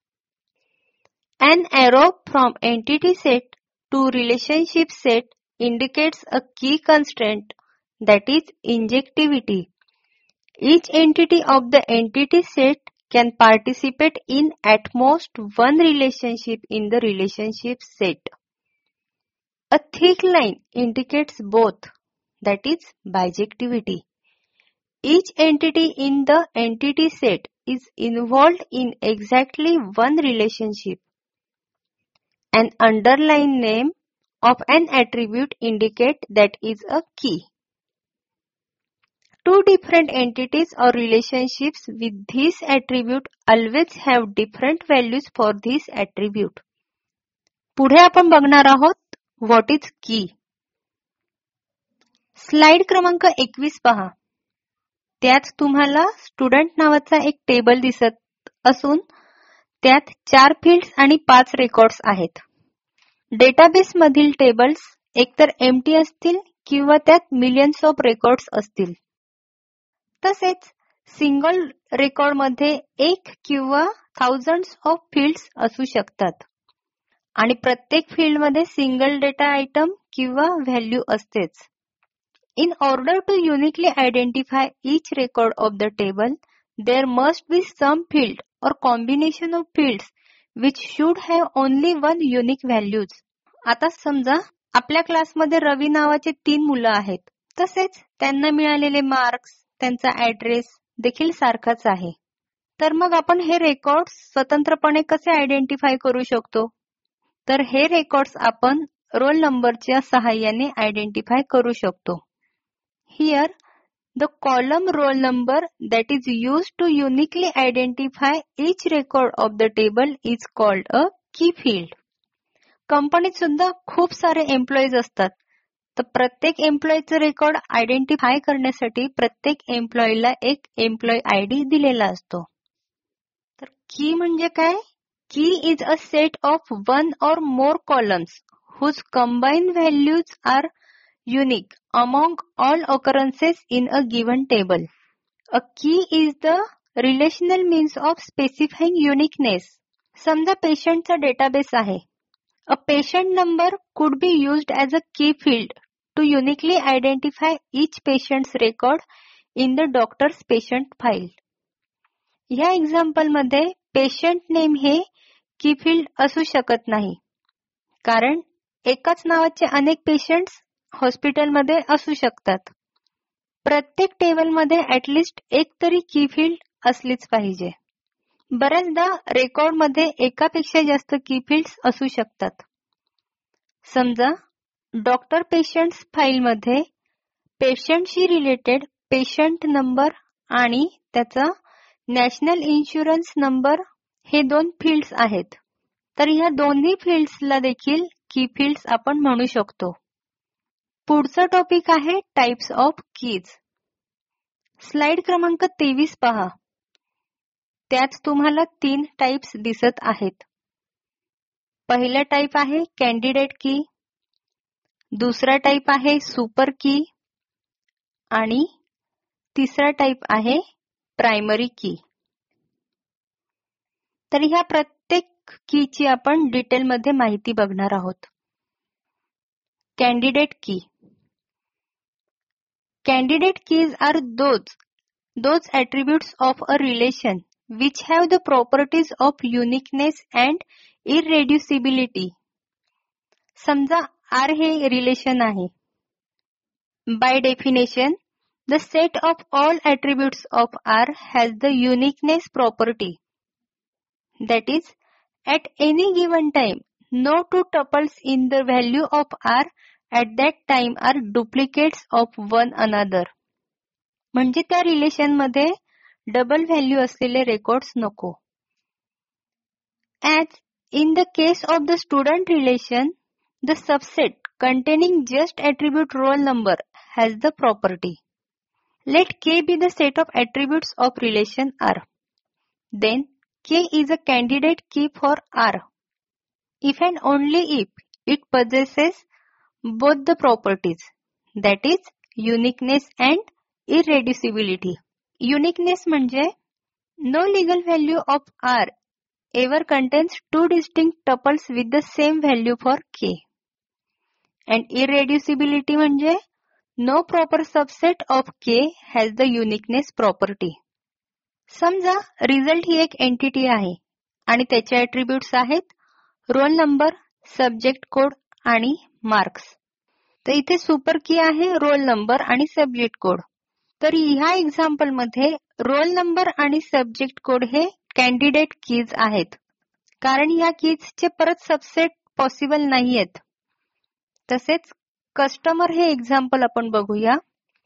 An arrow from entity set to relationship set indicates a key constraint, that is injectivity. Each entity of the entity set can participate in at most one relationship in the relationship set. A thick line indicates both, that is bijectivity. Each entity in the entity set is involved in exactly one relationship. An underlying name of an attribute indicates that is a key. Two different entities or relationships with this attribute always have different values for this attribute. पुढे आपण बघणार आहोत what is की. Slide क्रमांक एकवीस पहा. त्यात तुम्हाला स्टुडंट नावाचा एक टेबल दिसत असून त्यात चार फील्ड्स आणि पाच रेकॉर्ड्स आहेत. डेटाबेस मधील टेबल्स एकतर एम्प्टी असतील किंवा त्यात मिलियन्स ऑफ रेकॉर्ड्स असतील. तसेच सिंगल रेकॉर्ड मध्ये एक किंवा थाउजंड्स ऑफ फील्ड्स असू शकतात आणि प्रत्येक फील्ड मध्ये सिंगल डेटा आयटम किंवा व्हॅल्यू असतेच. In order to uniquely identify each record of the table, there must be some field or combination of fields which should have only one unique values. आता समजा आपल्या क्लासमध्ये रवी नावाचे तीन मुलं आहेत. तसेच त्यांना मिळालेले मार्क्स, त्यांचा ऍड्रेस देखील सारखाच आहे. तर मग आपण हे रेकॉर्ड्स स्वतंत्रपणे कसे आयडेंटिफाय करू शकतो? तर हे रेकॉर्ड्स आपण रोल नंबरच्या सहाय्याने आयडेंटिफाय करू शकतो. Here, the column roll number that is used to uniquely identify each record of the table is called a key field. कंपनीत सुद्धा खूप सारे एम्प्लॉईज असतात. तर प्रत्येक एम्प्लॉईचं रेकॉर्ड आयडेंटिफाय करण्यासाठी प्रत्येक एम्प्लॉईला एक एम्प्लॉई आय डी दिलेला असतो. तर की म्हणजे काय? Key is a set of one or more columns whose combined values are unique among all occurrences in a given table. A key is the relational means of specifying uniqueness. समजा पेशंटचा database आहे. A patient number could be used as a key field to uniquely identify each patient's record in the doctor's patient file. या example मध्ये patient name हे key field असू शकत नाही, कारण एकाच नावाचे अनेक पेशंट्स हॉस्पिटलमध्ये असू शकतात. प्रत्येक टेबलमध्ये ऍटलिस्ट एक तरी की फिल्ड असलीच पाहिजे. बऱ्याचदा रेकॉर्डमध्ये एकापेक्षा जास्त की फिल्ड्स असू शकतात. समजा डॉक्टर पेशंट्स फाईलमध्ये पेशंटशी रिलेटेड पेशंट नंबर आणि त्याचा नॅशनल इन्शुरन्स नंबर हे दोन फील्ड्स आहेत. तर ह्या दोन्ही फील्ड्सला देखील की फिल्ड्स आपण म्हणू शकतो. पुढचं टॉपिक आहे टाइप्स ऑफ कीज. स्लाइड क्रमांक तेवीस पहा. त्यात तुम्हाला तीन टाइप्स दिसत आहेत. पहिला टाइप आहे कॅन्डिडेट की, दुसरा टाइप आहे सुपर की आणि तिसरा टाइप आहे प्रायमरी की. तर ह्या प्रत्येक कीची आपण डिटेलमध्ये माहिती बघणार आहोत. कॅन्डिडेट की. Candidate keys are those, those attributes of a relation which have the properties of uniqueness and irreducibility. समजा R हे रिलेशन आहे. By definition, the set of all attributes of R has the uniqueness property. That is, at any given time, no two tuples in the value of R at that time are duplicates of one another. म्हणजे त्या रिलेशनमध्ये double value असलेले records नको. As in the case of the student relation, the subset containing just attribute roll number has the property. Let K be the set of attributes of relation R. Then K is a candidate key for R. If and only if it possesses both the properties, that is uniqueness and irreducibility. Uniqueness म्हणजे no legal value of R ever contains two distinct tuples with the same value for K. And irreducibility म्हणजे no proper subset of K has the uniqueness property. समजा result ही एक entity आहे आणि त्याचे attributes आहेत roll number, subject code आणि marks. तर इथे सुपर की आहे रोल नंबर आणि सब्जेक्ट कोड. तर ह्या एक्झाम्पल मध्ये रोल नंबर आणि सब्जेक्ट कोड हे कॅन्डिडेट कीज आहेत, कारण या कीजचे परत सबसेट पॉसिबल नाहीयेत. तसेच कस्टमर हे एक्झाम्पल आपण बघूया.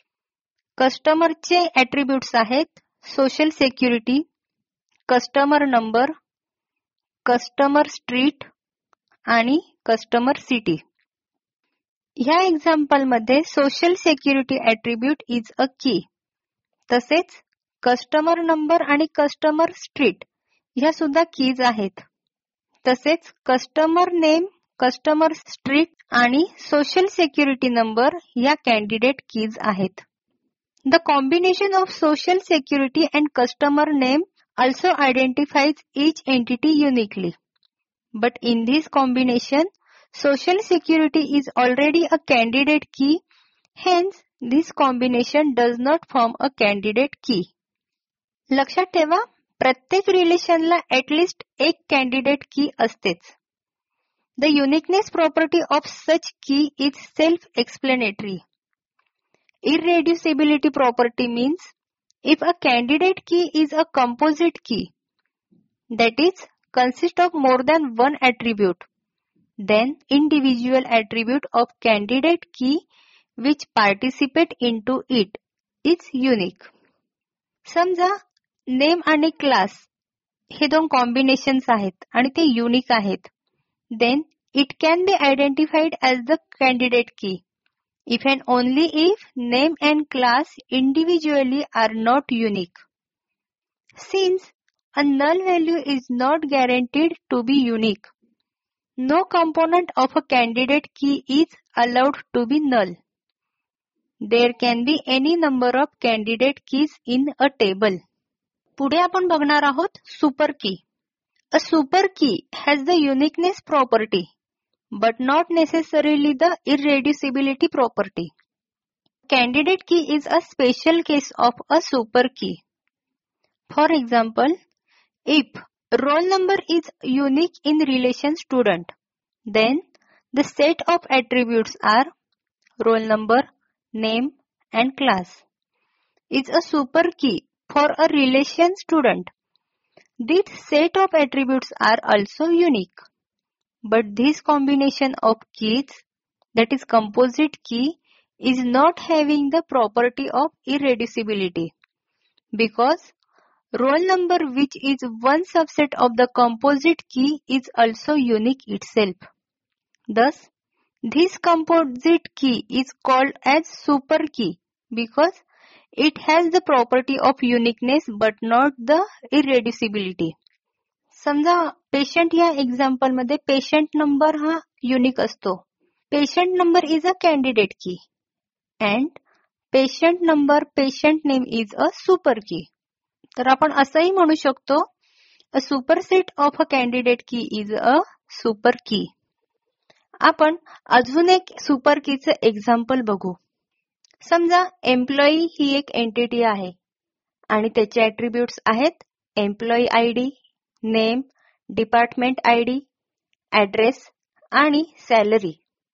कस्टमरचे ऍट्रिब्यूट्स आहेत social security, customer number, customer street आणि कस्टमर सिटी. ह्या एक्झाम्पल मध्ये social security attribute is a key. तसेच कस्टमर नंबर आणि कस्टमर स्ट्रीट ह्या सुद्धा कीज आहेत. तसेच कस्टमर नेम, कस्टमर स्ट्रीट आणि सोशल सेक्युरिटी नंबर ह्या कॅन्डिडेट कीज आहेत. The combination of social security and customer name also identifies each entity uniquely. But in this combination, social security is already a candidate key, hence this combination does not form a candidate key. लक्षात ठेवा, प्रत्येक रिलेशनला at least एक candidate की असतेच. The uniqueness property of such key is self-explanatory. Irreducibility property means if a candidate key is a composite key, that is, consists of more than one attribute, then individual attribute of candidate key which participate into it is unique. समजा name आणि class हे दोन combinations आहेत आणि ते unique आहेत. Then it can be identified as the candidate key if and only if name and class individually are not unique. Since a null value is not guaranteed to be unique, no component of a candidate key is allowed to be null. There can be any number of candidate keys in a table. पुढे आपण बघणार आहोत super की. A super key has the uniqueness property, but not necessarily the irreducibility property. Candidate key is a special case of a super key. For example, if roll number is unique in relation student, then the set of attributes are roll number, name, and class is a super key for a relation student. This set of attributes are also unique. But this combination of keys, that is composite key, is not having the property of irreducibility because roll number, which is one subset of the composite key, is also unique itself. Thus, this composite key is called as super key because it has the property of uniqueness but not the irreducibility. समजा patient या example मध्ये patient number हा unique असतो. Patient number is a candidate key and patient number, patient name is a super key. तर आपण असंही म्हणू शकतो a superset of a candidate key is a super key. आपण अजून एक सुपर कीचं एक्झाम्पल बघू. समजा एम्प्लॉई ही एक एंटिटी आहे आणि त्याचे ऍट्रिब्यूट्स आहेत employee I D, name, department I D, address आणि सॅलरी.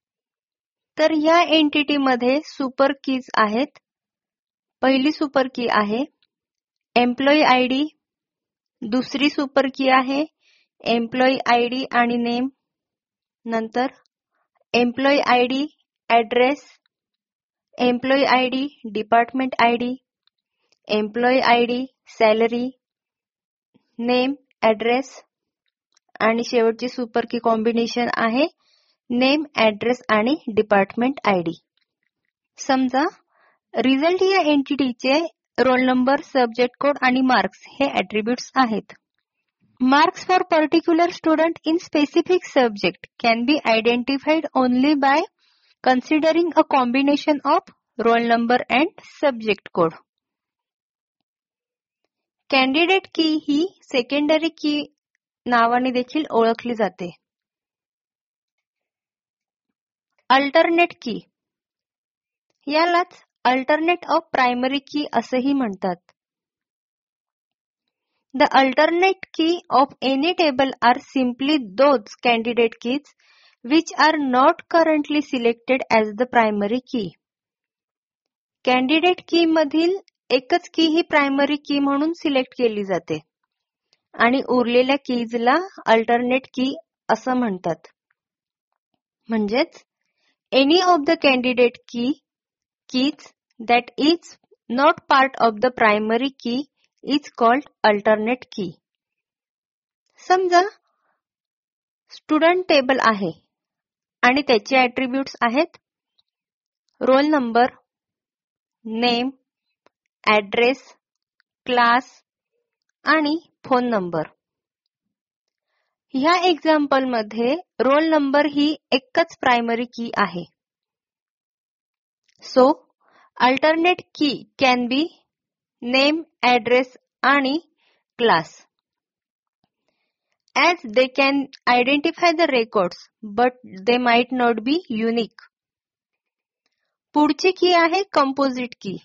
तर या एंटिटी मध्ये सुपर कीज आहेत. पहिली सुपर की आहे एम्प्लॉई आय डी, दुसरी सुपर की आहे एम्प्लॉई आय डी आणि नेम, नंतर employee I D, address, employee I D, department I D, employee I D, salary, name, address आणि शेवटची सुपर की कॉम्बिनेशन आहे नेम, ॲड्रेस आणि department I D. समजा result या एंटिटीचे रोल नंबर, सब्जेक्ट कोड आणि मार्क्स हे ॲट्रिब्यूट्स आहेत. Marks for particular student in specific subject can be identified only by considering a combination of roll number and subject code. Candidate key ही secondary की नावाने देखील ओळखली जाते. अल्टरनेट की यालाच अल्टरनेट ऑफ प्रायमरी की असेही म्हणतात. The alternate key of any table are simply those candidate keys which are not currently selected as the primary key. Candidate key मधील एकच की ही प्रायमरी की म्हणून सिलेक्ट केली जाते आणि उरलेल्या कीजला अल्टरनेट की असं म्हणतात. म्हणजेच any of the candidate key keys that is not part of the primary key is called alternate key. समजा स्टुडंट टेबल आहे आणि त्याचे ॲट्रिब्यूट्स आहेत roll number, name, address, class आणि फोन नंबर. ह्या एक्झाम्पल मध्ये रोल नंबर ही एकच प्रायमरी की आहे. So alternate key can be name, address आणि class. As they can identify the records, but they might not be unique. पुढची की आहे composite key.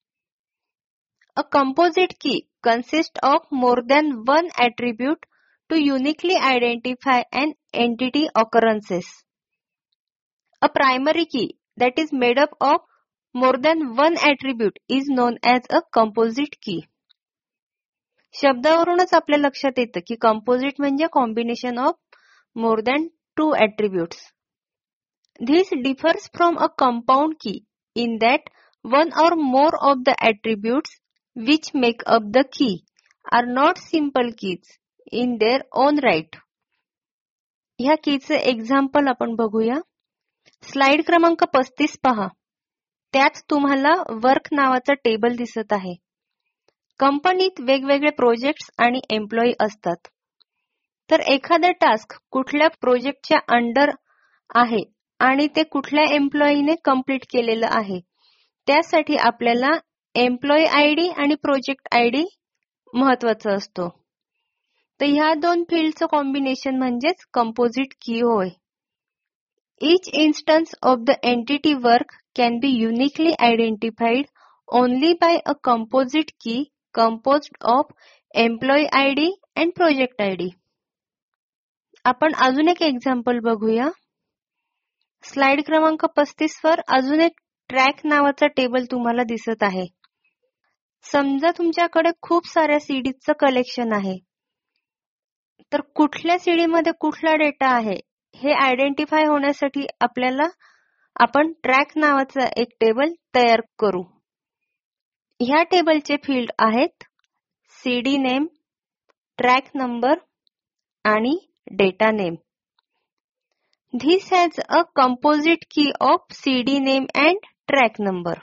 A composite key consists of more than one attribute to uniquely identify an entity occurrences. A primary key that is made up of more than one attribute is known as a composite key. शब्दावरूनच आपल्या लक्षात येतं की composite म्हणजे combination of more than two attributes. This differs from a compound key in that one or more of the attributes which make up the key are not simple keys in their own right. ह्या कीचे example आपण बघूया. Slide क्रमांक पस्तीस पहा. त्यात तुम्हाला work नावाचा टेबल दिसत आहे. कंपनीत वेगवेगळे प्रोजेक्ट्स आणि एम्प्लॉई असतात. तर एखादा टास्क कुठल्या प्रोजेक्टच्या अंडर आहे आणि ते कुठल्या एम्प्लॉईने कंप्लीट केलेलं आहे त्यासाठी आपल्याला एम्प्लॉई आयडी आणि प्रोजेक्ट आयडी महत्वाचा असतो. तर ह्या दोन फील्डचं कॉम्बिनेशन म्हणजेच कंपोजिट की होय. Each instance of the entity work can be uniquely identified only by a composite key composed of employee I D and project I D. आपण अजून एक एक्झाम्पल बघूया. स्लाइड क्रमांक पस्तीस वर अजून एक ट्रॅक नावाचा टेबल तुम्हाला दिसत आहे. समजा तुमच्याकडे खूप साऱ्या सीडीजचं कलेक्शन आहे. तर कुठल्या सीडीमध्ये कुठला डेटा आहे हे आयडेंटिफाय होण्यासाठी आपल्याला आपण ट्रॅक नावाचा एक टेबल तयार करू. ह्या टेबलचे फील्ड आहेत सीडी नेम, ट्रॅक नंबर आणि data name. This has a composite key of CD name and track number.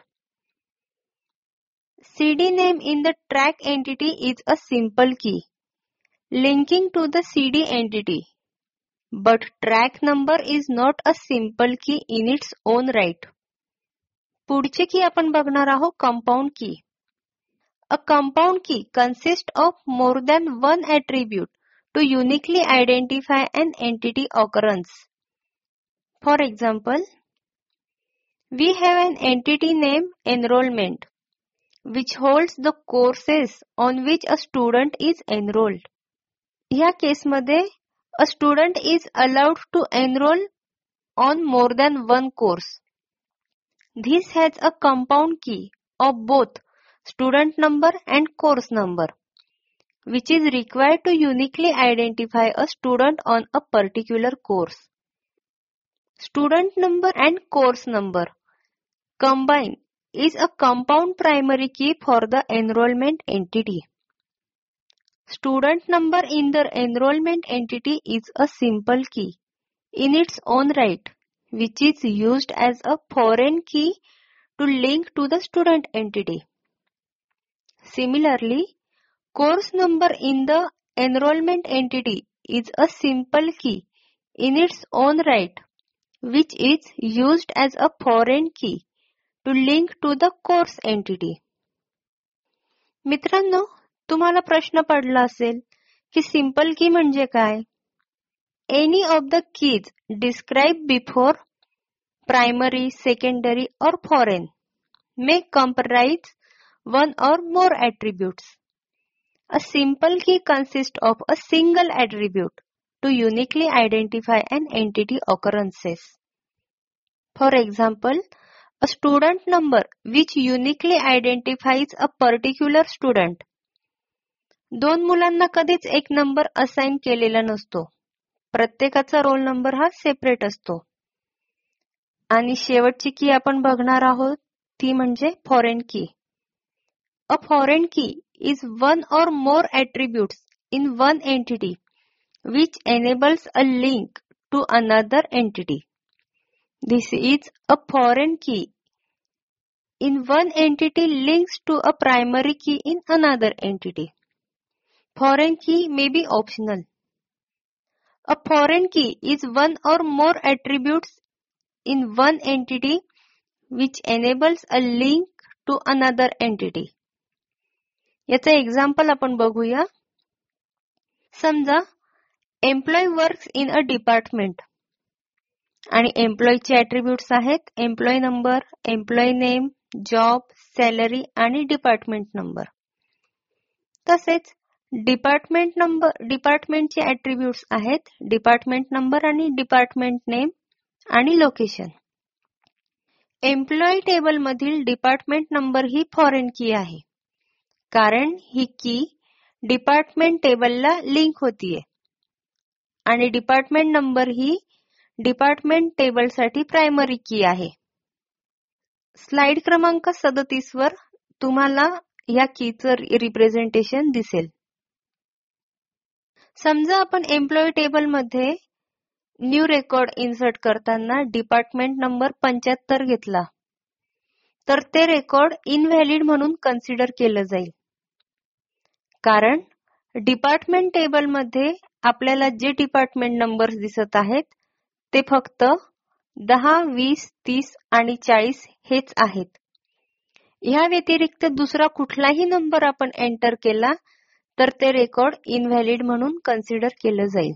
CD name in the track entity is a simple key linking to the CD entity. But track number is not a simple key in its own right. पुढची की आपण बघणार आहोत compound की. A compound key consists of more than one attribute to uniquely identify an entity occurrence. For example, we have an entity name enrollment, which holds the courses on which a student is enrolled. ह्या केसमध्ये a student is allowed to enroll on more than one course. This has a compound key of both student number and course number, which is required to uniquely identify a student on a particular course. Student number and course number combine is a compound primary key for the enrollment entity. Student number in the enrollment entity is a simple key in its own right, which is used as a foreign key to link to the student entity. Similarly, course number in the enrollment entity is a simple key in its own right, which is used as a foreign key to link to the course entity. मित्रांनो, तुम्हाला प्रश्न पडला असेल की simple की म्हणजे काय? Any of the keys described before, primary, secondary or foreign, may comprise one or more attributes. A simple key consists of a single attribute to uniquely identify an entity occurrences. For example, a student number which uniquely identifies a particular student. दोन मुलांना कधीच एक number assign केलेला नसतो. प्रत्येकाचा roll number हा separate असतो. आणि शेवटची की आपण बघणार आहोत ती म्हणजे foreign key. A foreign key is one or more attributes in one entity which enables a link to another entity. This is a foreign key in one entity links to a primary key in another entity. Foreign key may be optional. A foreign key is one or more attributes in one entity which enables a link to another entity. याचं example आपण बघूया. समजा employee works in a department आणि एम्प्लॉयचे attributes आहेत employee number, employee name, job, salary आणि department number. तसेच department number डिपार्टमेंटचे ॲट्रिब्यूट्स आहेत डिपार्टमेंट नंबर आणि डिपार्टमेंट नेम आणि लोकेशन. एम्प्लॉय टेबल मधील डिपार्टमेंट नंबर ही फॉरेन की आहे कारण ही की डिपार्टमेंट टेबलला लिंक होतीये आणि डिपार्टमेंट नंबर ही डिपार्टमेंट टेबलसाठी प्रायमरी की आहे. स्लाइड क्रमांक सदतीस वर तुम्हाला या कीचं रिप्रेझेंटेशन दिसेल. समजा आपण एम्प्लॉय टेबल मध्ये न्यू रेकॉर्ड इन्सर्ट करताना डिपार्टमेंट नंबर पंच्याहत्तर घेतला तर ते रेकॉर्ड इनव्हॅलिड म्हणून कन्सिडर केलं जाईल. कारण डिपार्टमेंट टेबल मध्ये आपल्याला जे डिपार्टमेंट नंबर्स दिसत आहेत ते फक्त दहा, वीस, तीस आणि चाळीस हेच आहेत. ह्या व्यतिरिक्त दुसरा कुठलाही नंबर आपण एंटर केला तर ते रेकॉर्ड इनव्हॅलिड म्हणून कन्सिडर केलं जाईल.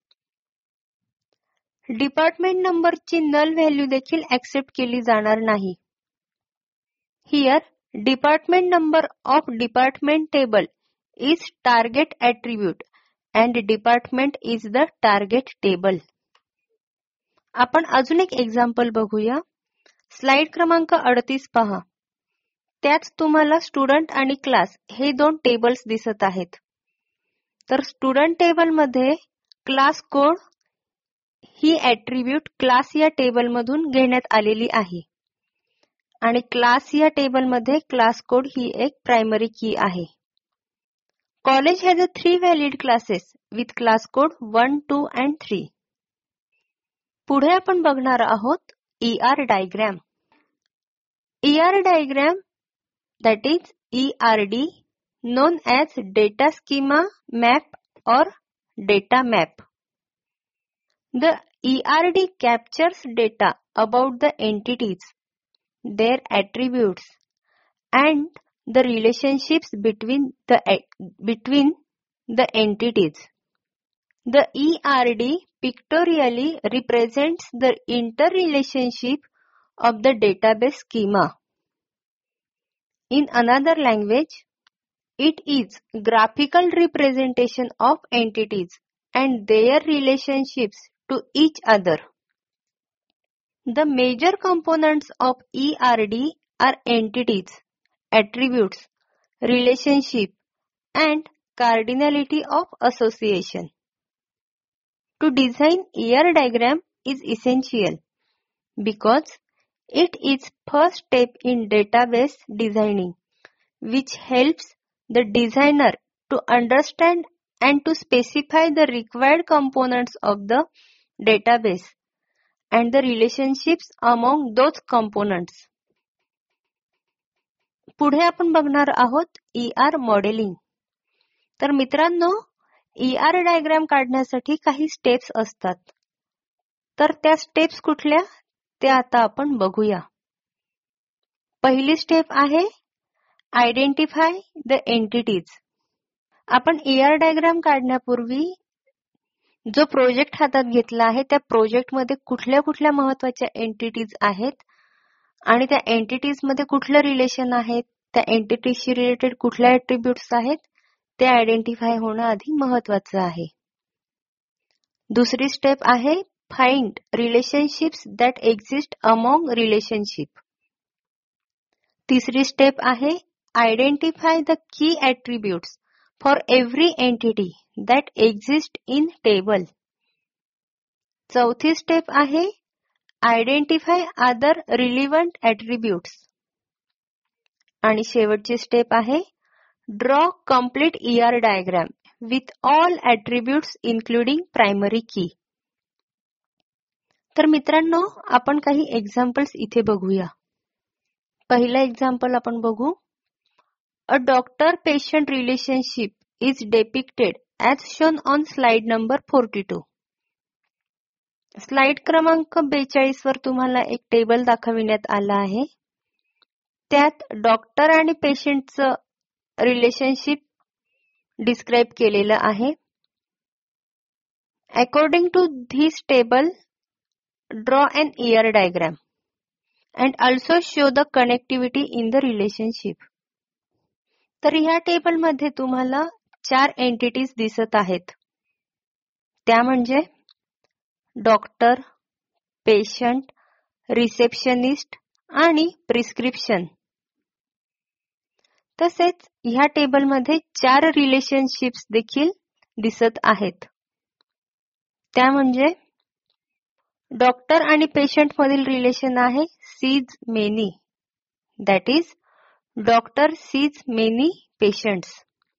डिपार्टमेंट नंबरची नल व्हॅल्यू देखील ऍक्सेप्ट केली जाणार नाही. Here department number of department table is target attribute and department is the target table. आपण अजून एक एक्झाम्पल बघूया. स्लाइड क्रमांक अडतीस पहा. त्याच तुम्हाला स्टुडंट आणि क्लास हे दोन टेबल्स दिसत आहेत. तर स्टुडंट टेबल मध्ये क्लास कोड ही ॲट्रिब्यूट क्लास या टेबल मधून घेण्यात आलेली आहे आणि क्लास या टेबल मध्ये क्लास कोड ही एक प्रायमरी की आहे. College has a three valid classes with class code one, two and three. पुढे आपण बघणार आहोत E R diagram. E R diagram, that is E R D, known as data schema map or data map. The E R D captures data about the entities, their attributes, and the relationships between the between the entities. The E R D pictorially represents the interrelationship of the database schema. In another language, it is graphical representation of entities and their relationships to each other. The major components of E R D are entities, attributes, relationship, and cardinality of association. To design E R diagram is essential because it is first step in database designing, which helps the designer to understand and to specify the required components of the database and the relationships among those components. पुढे आपण बघणार आहोत E R modelling. तर मित्रांनो, E R diagram काढण्यासाठी काही steps असतात. तर त्या स्टेप्स कुठल्या ते आता आपण बघूया. पहिली स्टेप आहे आयडेंटिफाय द एंटिटीज. आपण ई आर डायग्राम काढण्यापूर्वी जो प्रोजेक्ट हातात घेतला आहे त्या प्रोजेक्टमध्ये कुठल्या कुठल्या महत्वाच्या एंटिटीज आहेत आणि त्या एंटिटीज मध्ये कुठलं रिलेशन आहेत, त्या एंटिटीशी रिलेटेड कुठल्या ऍट्रिब्यूट्स आहेत ते आयडेंटिफाय होणं आधी महत्वाचं आहे. दुसरी स्टेप आहे find relationships that exist among relationship. तिसरी स्टेप आहे identify the key attributes for every entity that exist in table. चौथी स्टेप आहे आयडेंटिफाय अदर रिलिव्हंट ऍट्रिब्यूट्स. आणि शेवटची स्टेप आहे draw complete E R diagram with all attributes including primary key. तर मित्रांनो, आपण काही एक्झाम्पल्स इथे बघूया. पहिला एक्झाम्पल आपण बघू. A doctor patient relationship is depicted as shown on slide number forty two. Slide क्रमांक बेचाळीस वर तुम्हाला एक टेबल दाखविण्यात आला आहे. त्यात डॉक्टर आणि पेशंटचं रिलेशनशिप डिस्क्राईब केलेलं आहे. According to this table draw an E R diagram and also show the connectivity in the relationship. तर ह्या टेबलमध्ये तुम्हाला चार एंटिटीज दिसत आहेत. त्या म्हणजे डॉक्टर, पेशंट, रिसेप्शनिस्ट आणि प्रिस्क्रिप्शन. तसेच ह्या टेबलमध्ये चार रिलेशनशिप्स देखील दिसत आहेत. त्या म्हणजे डॉक्टर आणि पेशंट मधील रिलेशन आहे sees many, that is doctor sees many patients.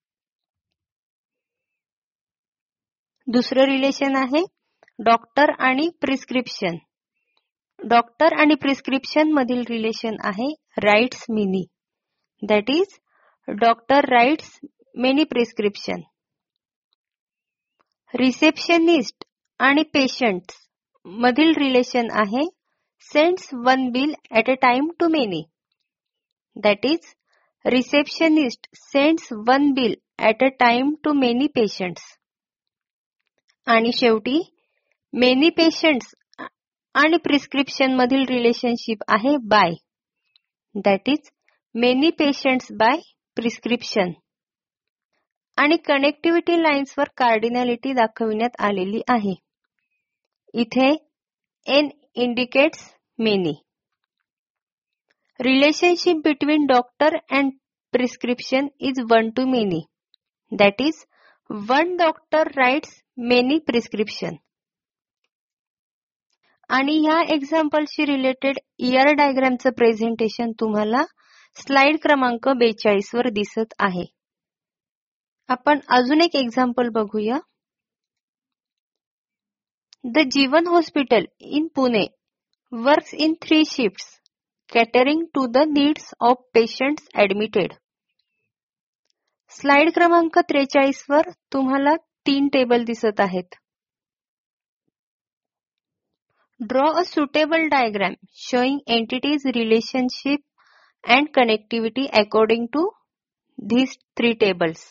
दुसरं रिलेशन आहे डॉक्टर आणि प्रिस्क्रिप्शन. डॉक्टर आणि प्रिस्क्रिप्शन मधील रिलेशन आहे writes many, that is doctor writes many prescription. Receptionist आणि पेशंट मधील रिलेशन आहे sends one bill at a time to many, that is receptionist sends one bill at a time to many patients. आणि शेवटी many patients आणि prescription मधील relationship आहे by, that is many patients by prescription. आणि connectivity लाईन्सवर cardinality दाखविण्यात आलेली आहे. इथे N indicates many. Relationship between doctor and prescription is one to many, that is one doctor writes many prescription. आणि ह्या एक्झाम्पलशी रिलेटेड ई आर डायग्रामचं प्रेझेंटेशन तुम्हाला स्लाइड क्रमांक बेचाळीस वर दिसत आहे. आपण अजून एक एक्झाम्पल बघूया. The Jeevan hospital in Pune works in three shifts catering to the needs of patients admitted. Slide क्रमांक त्रेचाळीस वर तुम्हाला तीन टेबल दिसत आहेत. Draw a suitable diagram showing entities relationship and connectivity according to these three tables.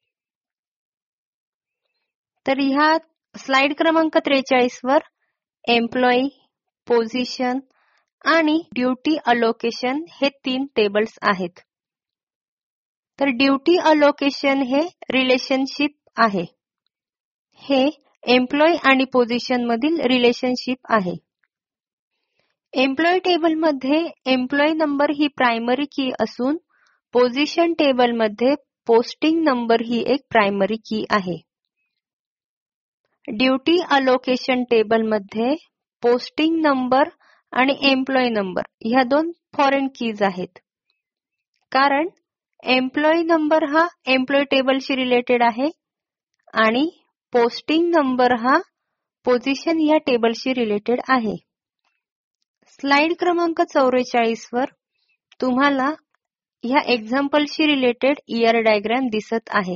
तर ह्या स्लाइड क्रमांक त्रेचाळीस वर एम्प्लॉई, पोझिशन आणि ड्युटी अलोकेशन हे तीन टेबल्स आहेत. तर ड्युटी अलोकेशन हे रिलेशनशिप आहे. हे एम्प्लॉई आणि पोझिशन मधील रिलेशनशिप आहे. एम्प्लॉई टेबल मध्ये एम्प्लॉई नंबर ही प्रायमरी की असून पोझिशन टेबल मध्ये पोस्टिंग नंबर ही एक प्रायमरी की आहे. ड्युटी अलोकेशन टेबल मध्ये पोस्टिंग नंबर आणि एम्प्लॉई नंबर ह्या दोन फॉरेन कीज आहेत. कारण एम्प्लॉई नंबर हा एम्प्लॉई टेबलशी रिलेटेड आहे आणि पोस्टिंग नंबर हा पोझिशन या टेबलशी रिलेटेड आहे. स्लाइड क्रमांक चौवेचाळीस वर तुम्हाला ह्या एक्झाम्पलशी रिलेटेड इयर डायग्राम दिसत आहे.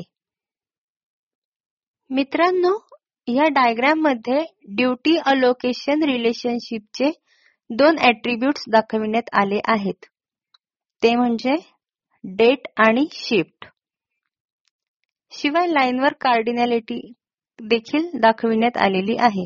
मित्रांनो, ह्या डायग्राम मध्ये ड्युटी अलोकेशन रिलेशनशिपचे दोन ऍट्रिब्यूट्स दाखविण्यात आले आहेत. ते म्हणजे डेट आणि शिफ्ट. शिवाय लाईनवर कार्डिनॅलिटी देखील दाखविण्यात आलेली आहे.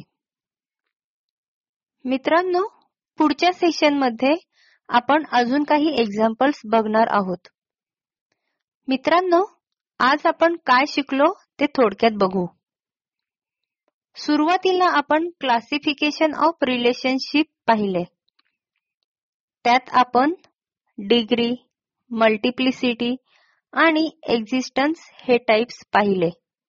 मित्रांनो, पुढच्या सेशनमध्ये आपण अजून काही एक्झाम्पल्स बघणार आहोत. मित्रांनो, आज आपण काय शिकलो ते थोडक्यात बघू. सुरुवातीला आपण क्लासिफिकेशन ऑफ रिलेशनशिप पाहिले. त्यात आपण डिग्री, मल्टिप्लिसिटी आणि एक्झिस्टन्स हे टाइप्स पाहिले.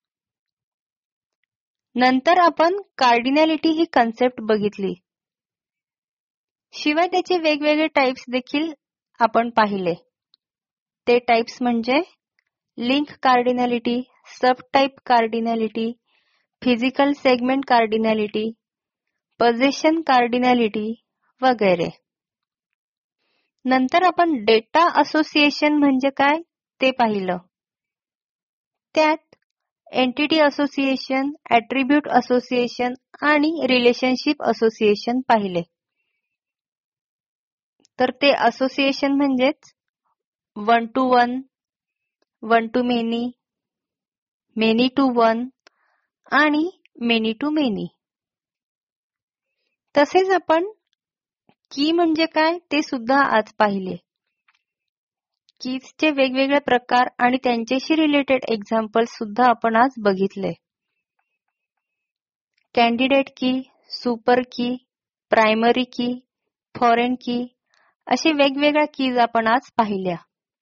नंतर आपण कार्डिनॅलिटी ही कन्सेप्ट बघितली. शिवाय त्याचे वेगवेगळे टाइप्स देखील आपण पाहिले. ते टाइप्स म्हणजे link cardinality, sub type cardinality, physical segment cardinality, position cardinality वगैरे. नंतर आपण डेटा असोसिएशन म्हणजे काय ते पाहिलं. त्यात एंटिटी असोसिएशन, ऍट्रिब्यूट असोसिएशन आणि रिलेशनशिप असोसिएशन पाहिले. तर ते असोसिएशन म्हणजेच one to one, one to many, many to one आणि मेनी टू मेनी. तसेच आपण की म्हणजे काय ते सुद्धा आज पाहिले. कीजचे वेगवेगळे प्रकार आणि त्यांच्याशी रिलेटेड एक्झाम्पल सुद्धा आपण आज बघितले. कॅन्डिडेट की, सुपर की, प्रायमरी की, फॉरेन की असे वेगवेगळ्या कीज आपण आज पाहिल्या.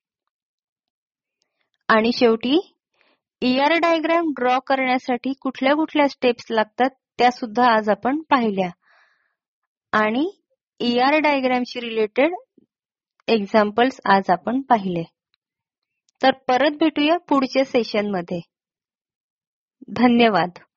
आणि शेवटी ईआर डायग्राम ड्रॉ करण्यासाठी कुठल्या कुठल्या स्टेप्स लागतात त्या सुद्धा आज आपण पाहिल्या. आणि ईआर डायग्रामशी रिलेटेड एक्झाम्पल्स आज आपण पाहिले. तर परत भेटूया पुढच्या सेशनमध्ये. धन्यवाद.